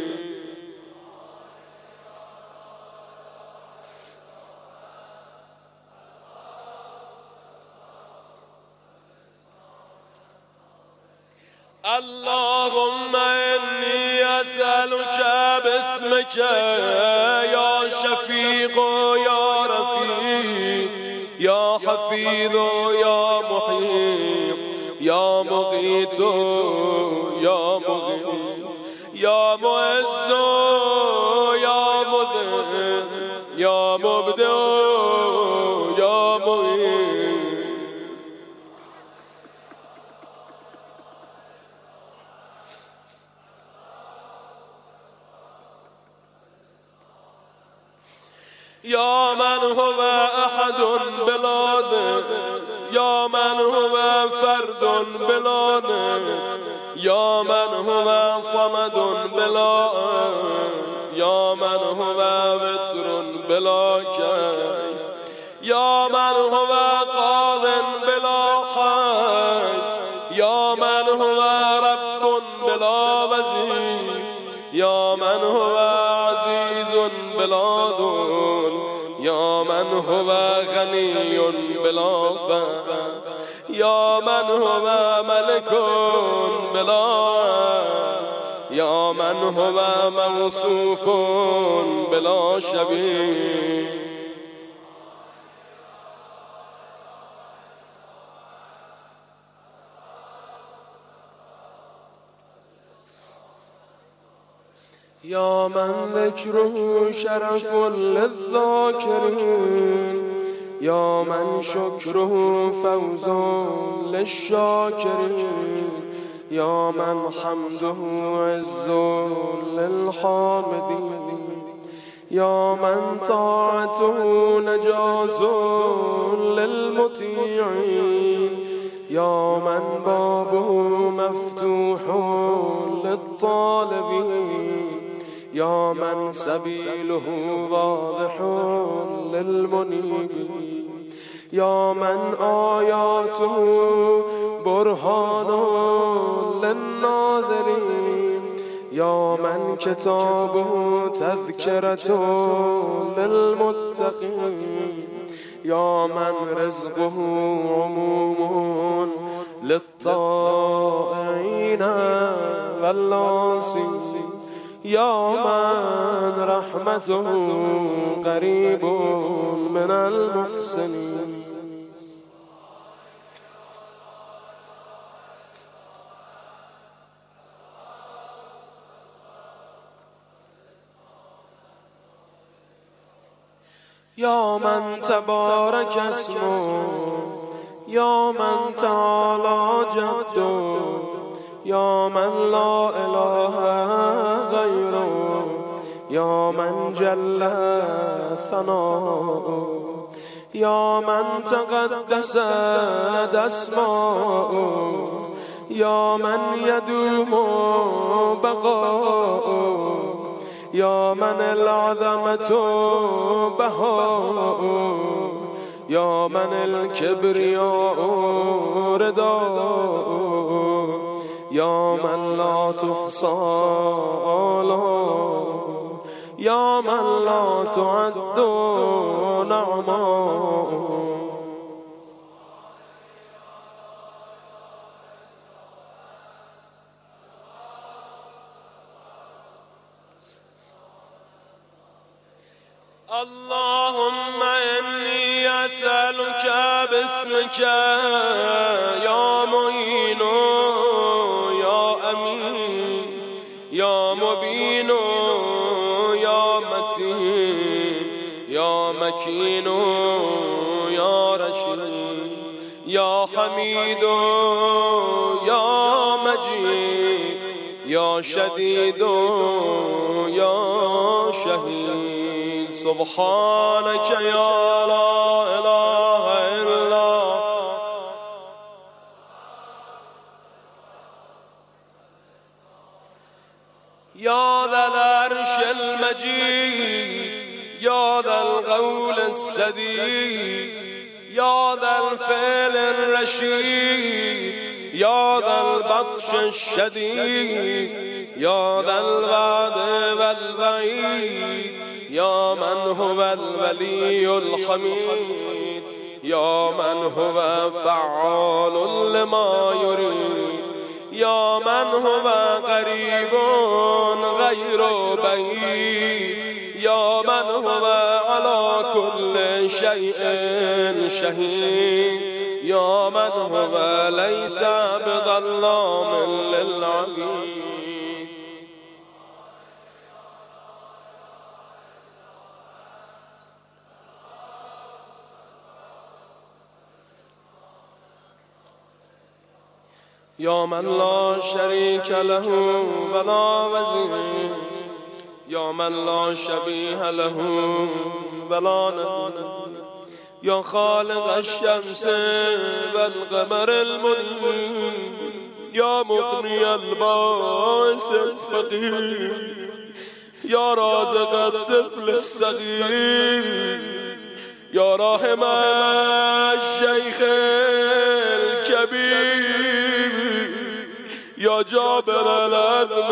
اللهم إني أسألك باسمك يا شفيق يا رفيق يا حفيظ يا محيط يا مغيث يا مغيث يا معز يا مذل يا مبدع يا مغيث. يا من هو أحد بلا ند، يا من هو فرد بلا ند، يا من هو صمد بلا، يا من هو وتر بلا كيف، يا من هو قاض بلا حيف، يا من هو رب بلا وزير، يا من هو عزيز بلا ذل، يا من هو غني بلا فقر، يا من هو ملك بلا عز، يا من هو موصوف بلا شبيه. يا من ذكره شرف للذاكرين، يا من شكره فوز للشاكرين، يا من حمده عز للحامدين، يا من طاعته نجاة للمطيعين، يا من بابه مفتوح للطالبين، يا من سبيله واضح للمنيبين، يا من آياته برهان للناظرين، يا من كتابه تذكرة للمتقين، يا من رزقه عموم للطائعين والعاصين، يا من رحمته قريب من المحسنين. يا من تبارك اسمه، يا من تعالى جده، يا من لا إله غيره، يا من جل ثناؤه، يا من تقدست أسماؤه، يا من يدوم بقاؤه، يا من العظمة بهاؤه، يا من الكبرياء رداؤه، يا من لا تحصى آلاؤه، يا من لا تعد نعماؤه. اللهم إني أسألك باسمك يا معين يا أمين يا مبين يا متين يا مكين يا رشيد يا حميد يا مجيد يا شديد يا شهيد. سبحانك يا لا إله إلا يا ذا العرش المجيد يا ذا القول السديد يا ذا الفعل الرشيد يا ذا البطش الشديد يا ذا الوعد والوعيد يا من هو الولي الحميد يا من هو فعال لما يريد يا من هو قريب غير بعيد يا من هو على كل شيء شهيد يا من هو ليس بظلام للعبيد. يا من لا شريك له ولا وزير يا من لا شبيه له ولا نظير يا خالق الشمس والقمر المنير يا مغني البائس الفقير يا رازق الطفل الصغير يا راحم الشيخ الكبير يا جابر العظم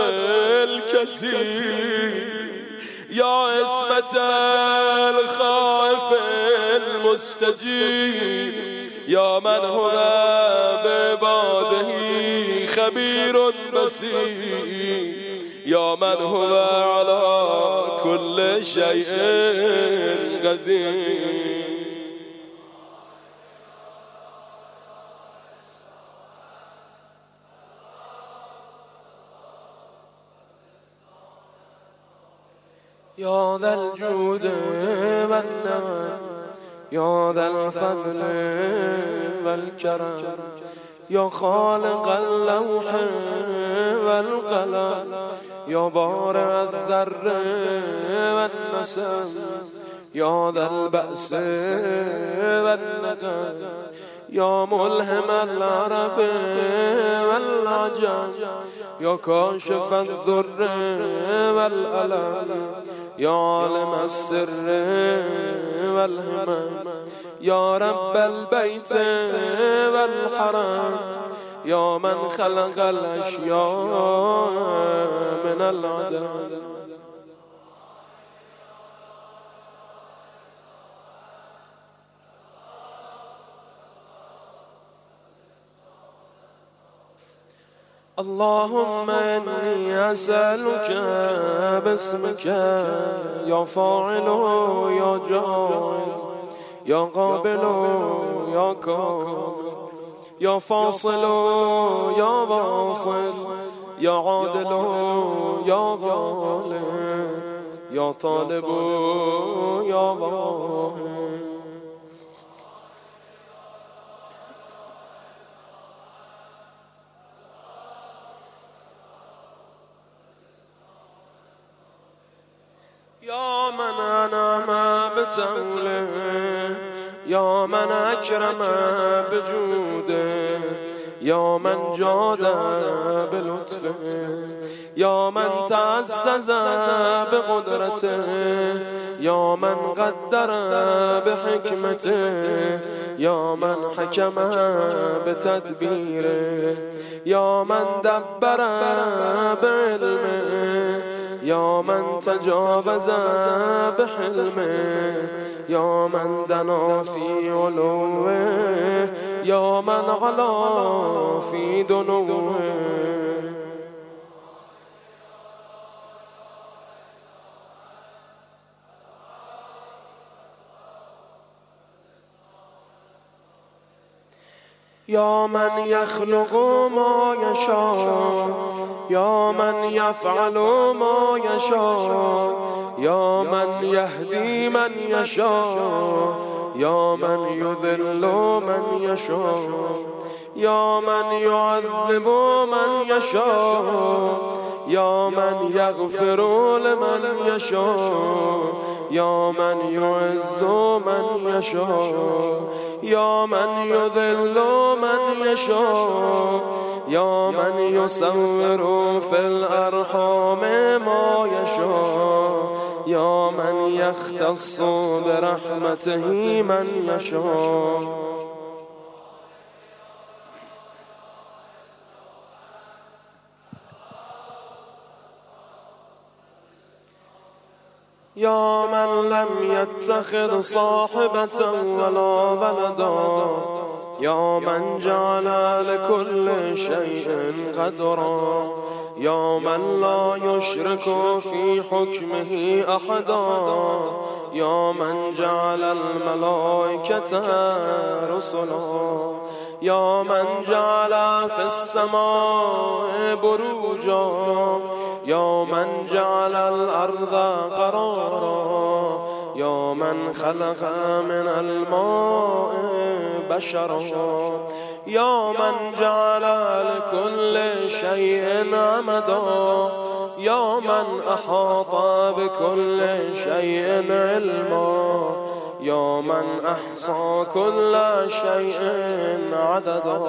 الكثير يا اسمة الخائف المستجيب يا من هو بعباده خبير بصير يا من هو على كل شيء قدير. يا ذا الجود والنعم يا ذا الفضل والكرم يا خالق اللوح والقلم يا بارئ الذر والنسم يا ذا البأس والنقم يا ملهم العرب والعجم يا كاشف الضر والألم يا عالم السر والهمم يا رب البيت والحرم يا من خلق الأشياء من العدم. اللهم إني أسألك باسمك يا فاعل يا جاعل يا قابل يا كامل يا فاصل يا واصل يا عادل يا غالب يا طالب يا واهب. يا من أنعم بتوله يا من أكرم بجوده يا من جاد بلطفه يا من تعزز بقدرته يا من قدر بحكمته يا من حكم بتدبيره يا من دبر بعلمه يا من تجاوز بحلمه يا من دنا في علوه يا من علا في دنوه. يا من يخلق ما يشاء يا من يفعل ما يشاء يا من يهدي من يشاء يا من يذل من يشاء يا من يعذب من يشاء يا من يغفر لمن يشاء يا من يعز من يشاء يا من يذل من يشاء يا من يصور في الأرحام ما يشاء يا من يختص برحمته من يشاء. يا من لم يتخذ صاحبة ولا ولدا يا من جعل لكل شيء قدرا يا من لا يشرك في حكمه أحدا يا من جعل الملائكة رسلا يا من جعل في السماء بروجا يا من جعل الأرض قرارا يا من خلق من الماء بشرا يا من جعل لكل شيء أمدا يا من أحاط بكل شيء علما يا من أحصى كل شيء عددا.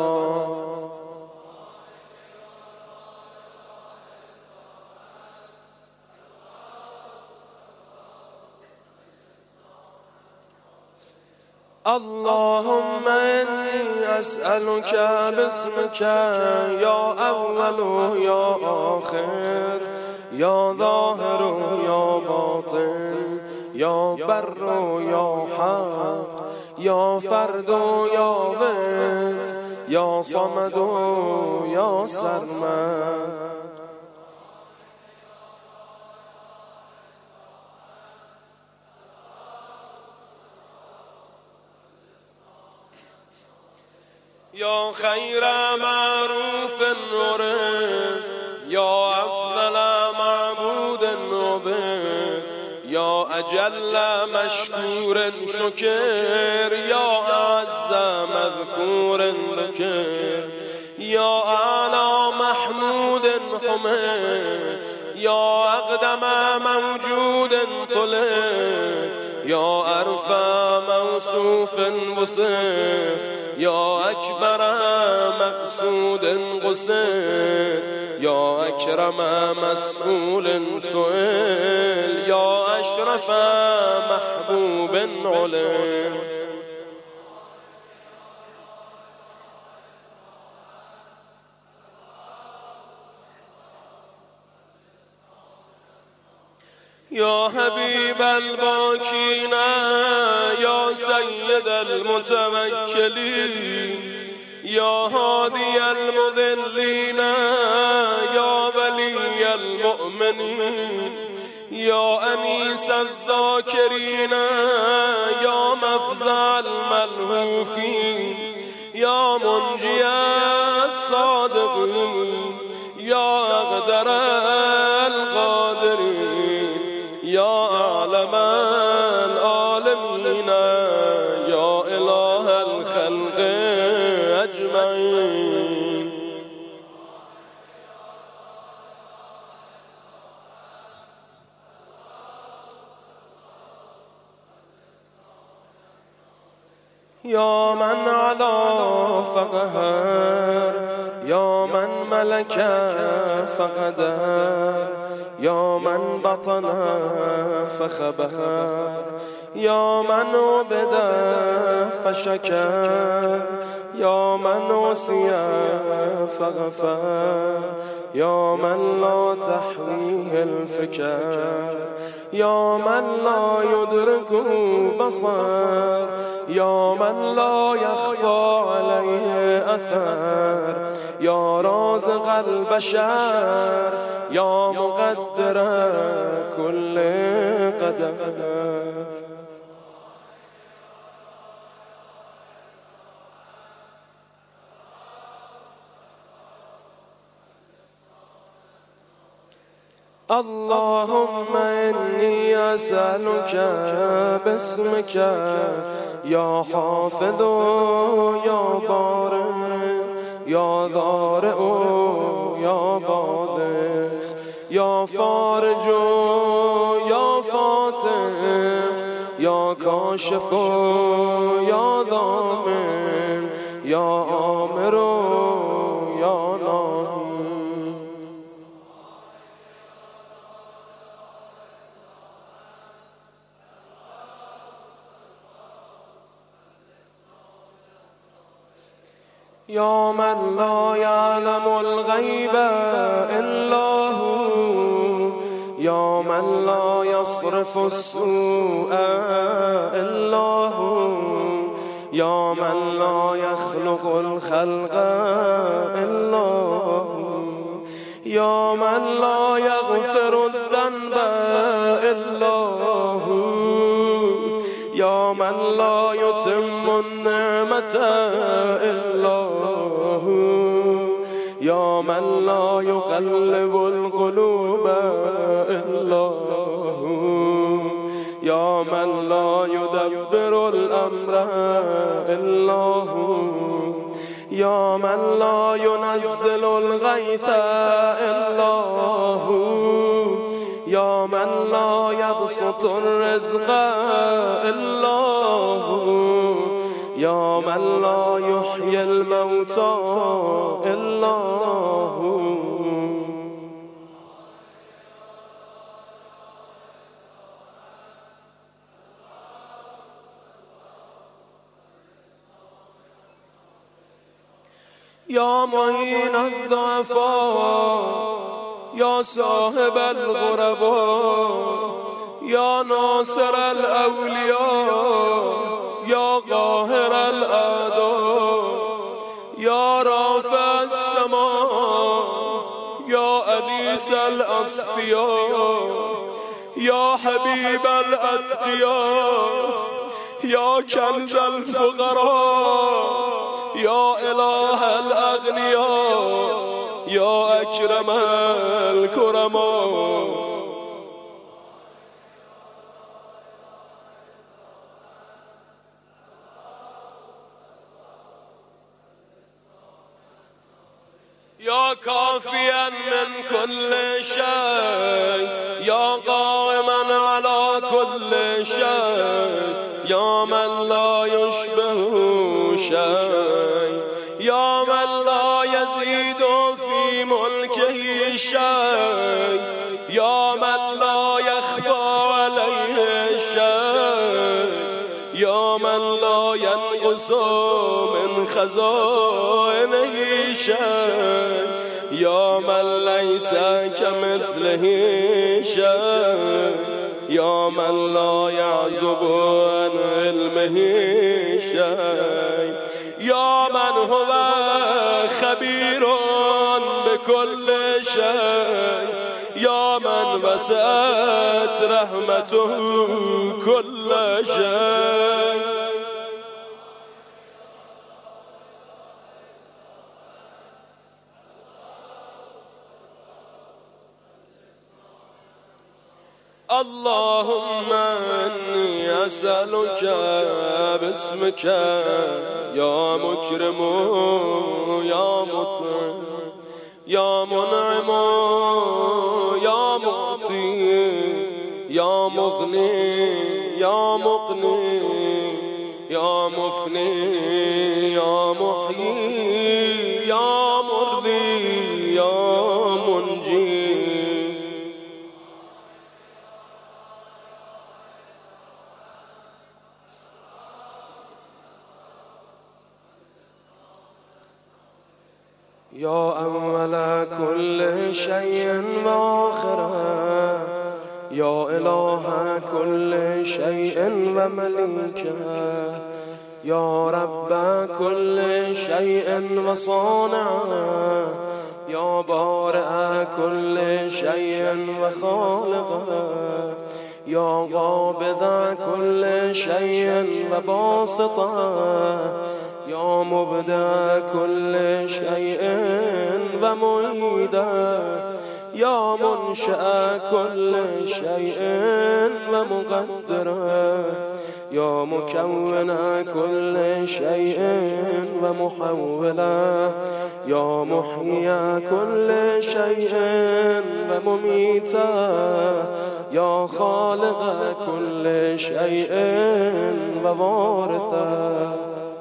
اللهم إني أسألك باسمك يا أول يا آخر يا ظاهر يا باطن يا بر يا حق يا فرد يا ود يا صمد يا سرمد. يا خير معروف عرف يا أفضل معبود عبد يا أجل مشكور شكر يا أعز مذكور ذكر يا أعلى محمود حمد يا أقدم موجود طلب يا أرفع موصوف وصف يا أكبر مقصود قصد يا أكرم مسؤول سئل يا أشرف محبوب علم. يا حبيب الباكين يا سيد المتوكلين يا هادي المذلين أنيس الذاكرين يا مفزع الملهوفين يا منجي الصادقين يا أقدر القادرين يا أعلم العالمين يا إله الخلق أجمعين. يا من علا فقهر يا من ملك فقدر يا من بطن فخبر يا من عبد فشكر يا من عصي فغفر يا من لا تحويه الفكر يا من لا يدركه بصر يا من لا يخفى عليه أثر يا رازق البشر يا مقدر كل قدر. اللهم إني أسألك باسمك يا حافظ يا بارئ يا ضارئ يا باطخ يا فارج يا فاتح يا كاشف يا ضامن يا آمر يا ناهي. يا من لا يعلم الغيب إلا هو يا من لا يصرف السوء إلا هو يا من لا يخلق الخلق إلا هو يا من لا يغفر الذنب إلا هو يا من لا يتم النعمة إلا هو يا من لا يقلب القلوب إلا هو يا من لا يدبر الأمر إلا هو يا من لا ينزل الغيث إلا هو يا من لا يبسط الرزق إلا هو يا من لا يحيي الموتى إلا هو. يا معين الضعفاء يا صاحب الغرباء يا ناصر الأولياء يا قاهر الأعداء يا رافع السماء يا أنيس الأصفياء يا حبيب الأتقياء يا كنز الفقراء يا إله الأغنياء يا أكرم الكرماء. يا كافيا من كل شيء يا قائما على كل شيء يا من لا يشبه شيء يا من لا يزيد في ملكه شيء يا من لا يخفى عليه شيء يا من لا ينقص من خزائنه شيء يا من ليس كمثله شيء يا من لا يعزب عن علمه شيء يا من هو خبير بكل شيء يا من وسعت رحمته كل شيء. اللهم إني أسألك باسمك يا مكرم يا مطعم يا منعم يا معطي يا مغني يا مقني يا مفني يا محيي يا مرضي يا منجي. يا أول كل شيء وآخره يا إله كل شيء ومليكه يا رب كل شيء وصانعه يا بارئ كل شيء وخالقه يا قابض كل شيء وباسطه يا مبدأ كل شيء ومعيده يا منشأ كل شيء ومقدره يا مكون كل شيء ومحوله يا محيي كل شيء ومميته يا خالق كل شيء ووارثه.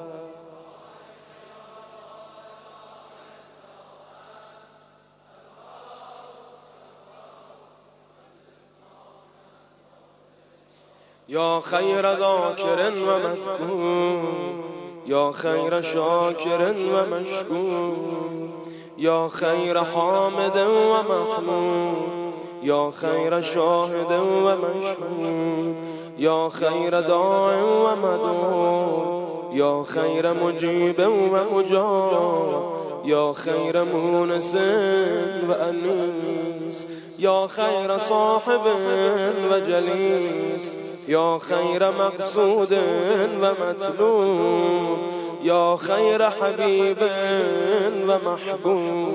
يا خير ذاكر ومذكور يا خير شاكر ومشكور يا خير حامد ومحمود يا خير شاهد ومشهود يا خير داع ومدعو يا خير مجيب ومجاب يا خير مونس وأنيس يا خير صاحب وجليس يا خير مقصود ومطلوب يا خير حبيب ومحبوب.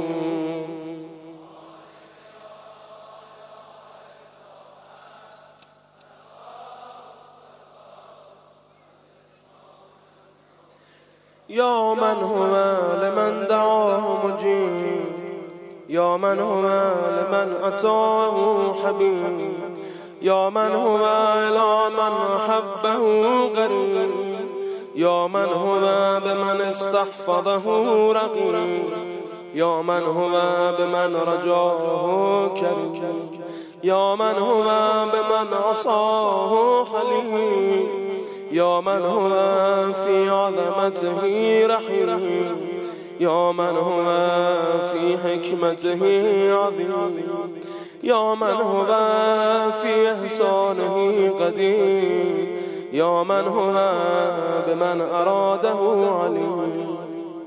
يا من هو لمن دعاه مجيب يا من هو لمن أتاه حبيب يا من هو إلى من أحبه قريب يا من هو بمن استحفظه رقيب يا من هو بمن رجاه كريم يا من هو بمن عصاه حليم يا من هو في عظمته رحيم يا من هو في حكمته عظيم يا من هو في إحسانه قدير يا من هو بمن أراده عليم.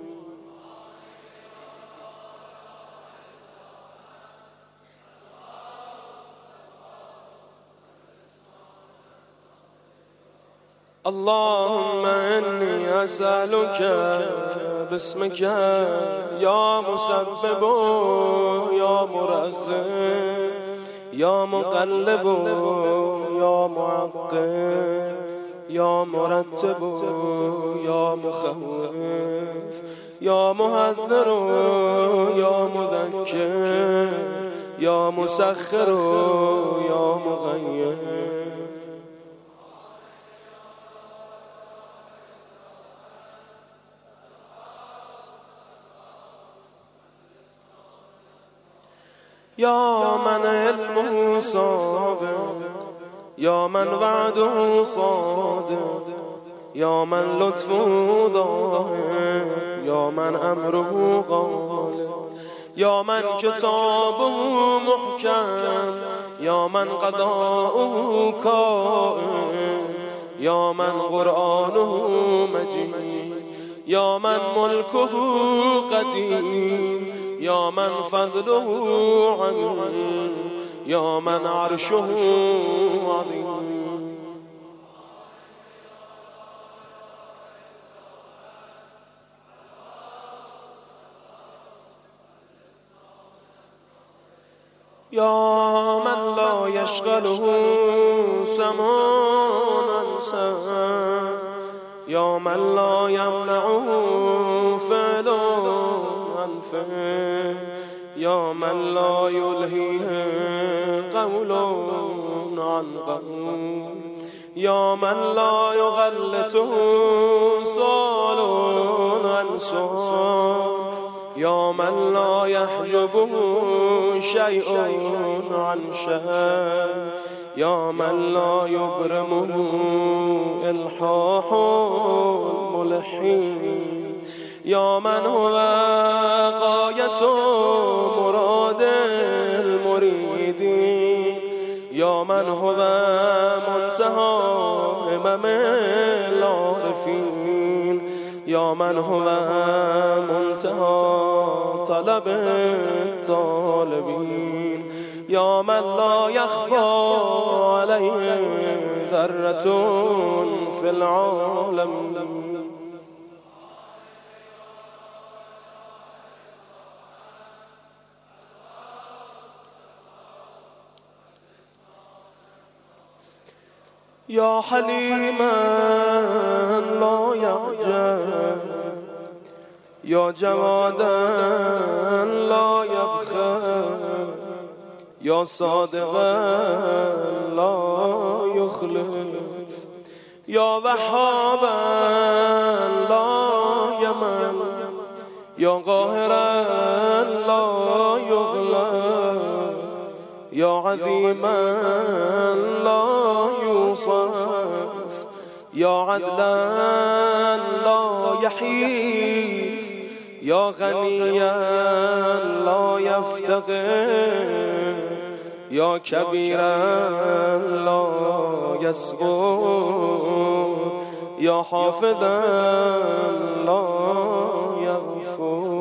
اللهم إني أسألك باسمك يا مسبب يا مرغب يا مقلب يا معقب يا مرتب يا مخوف يا مهذر يا مذكر يا مسخر يا مغير. يا من علمه صادق يا من وعده صادق يا من لطفه ظاهر يا من أمره غالب يا من كتابه محكم يا من قضاؤه كائن يا من قرآنه مجيد يا من ملكه قديم يا من فضله عميم يا من عرشه عظيم. يا من لا يشغله زمان أنسى، يا من لا يمنعه فعل أنفه، يا من لا يلهيه قول عن قول، يا من لا يغلطه سؤال عن سؤال، يا من لا يحجبه شيء عن شيء، يا من لا يبرمه إلحاح الملحين، يا من هو غاية مراد المريدين، يا من هو منتهى همم العارفين، يا من هو منتهى طلب الطالبين، يا من لا يخفى عليه ذرة في العالمين. يا حليما لا يعجب، يا جوادا لا يبخل، يا صادقا لا يخلف، يا وهابا لا يمل، يا قاهرا لا يغلب، يا عظيما لا يوصف، يا عدلا لا يحيف، يا غنيا لا يفتقر، يا كبيرا لا يصغر، يا حافظا لا يغفر.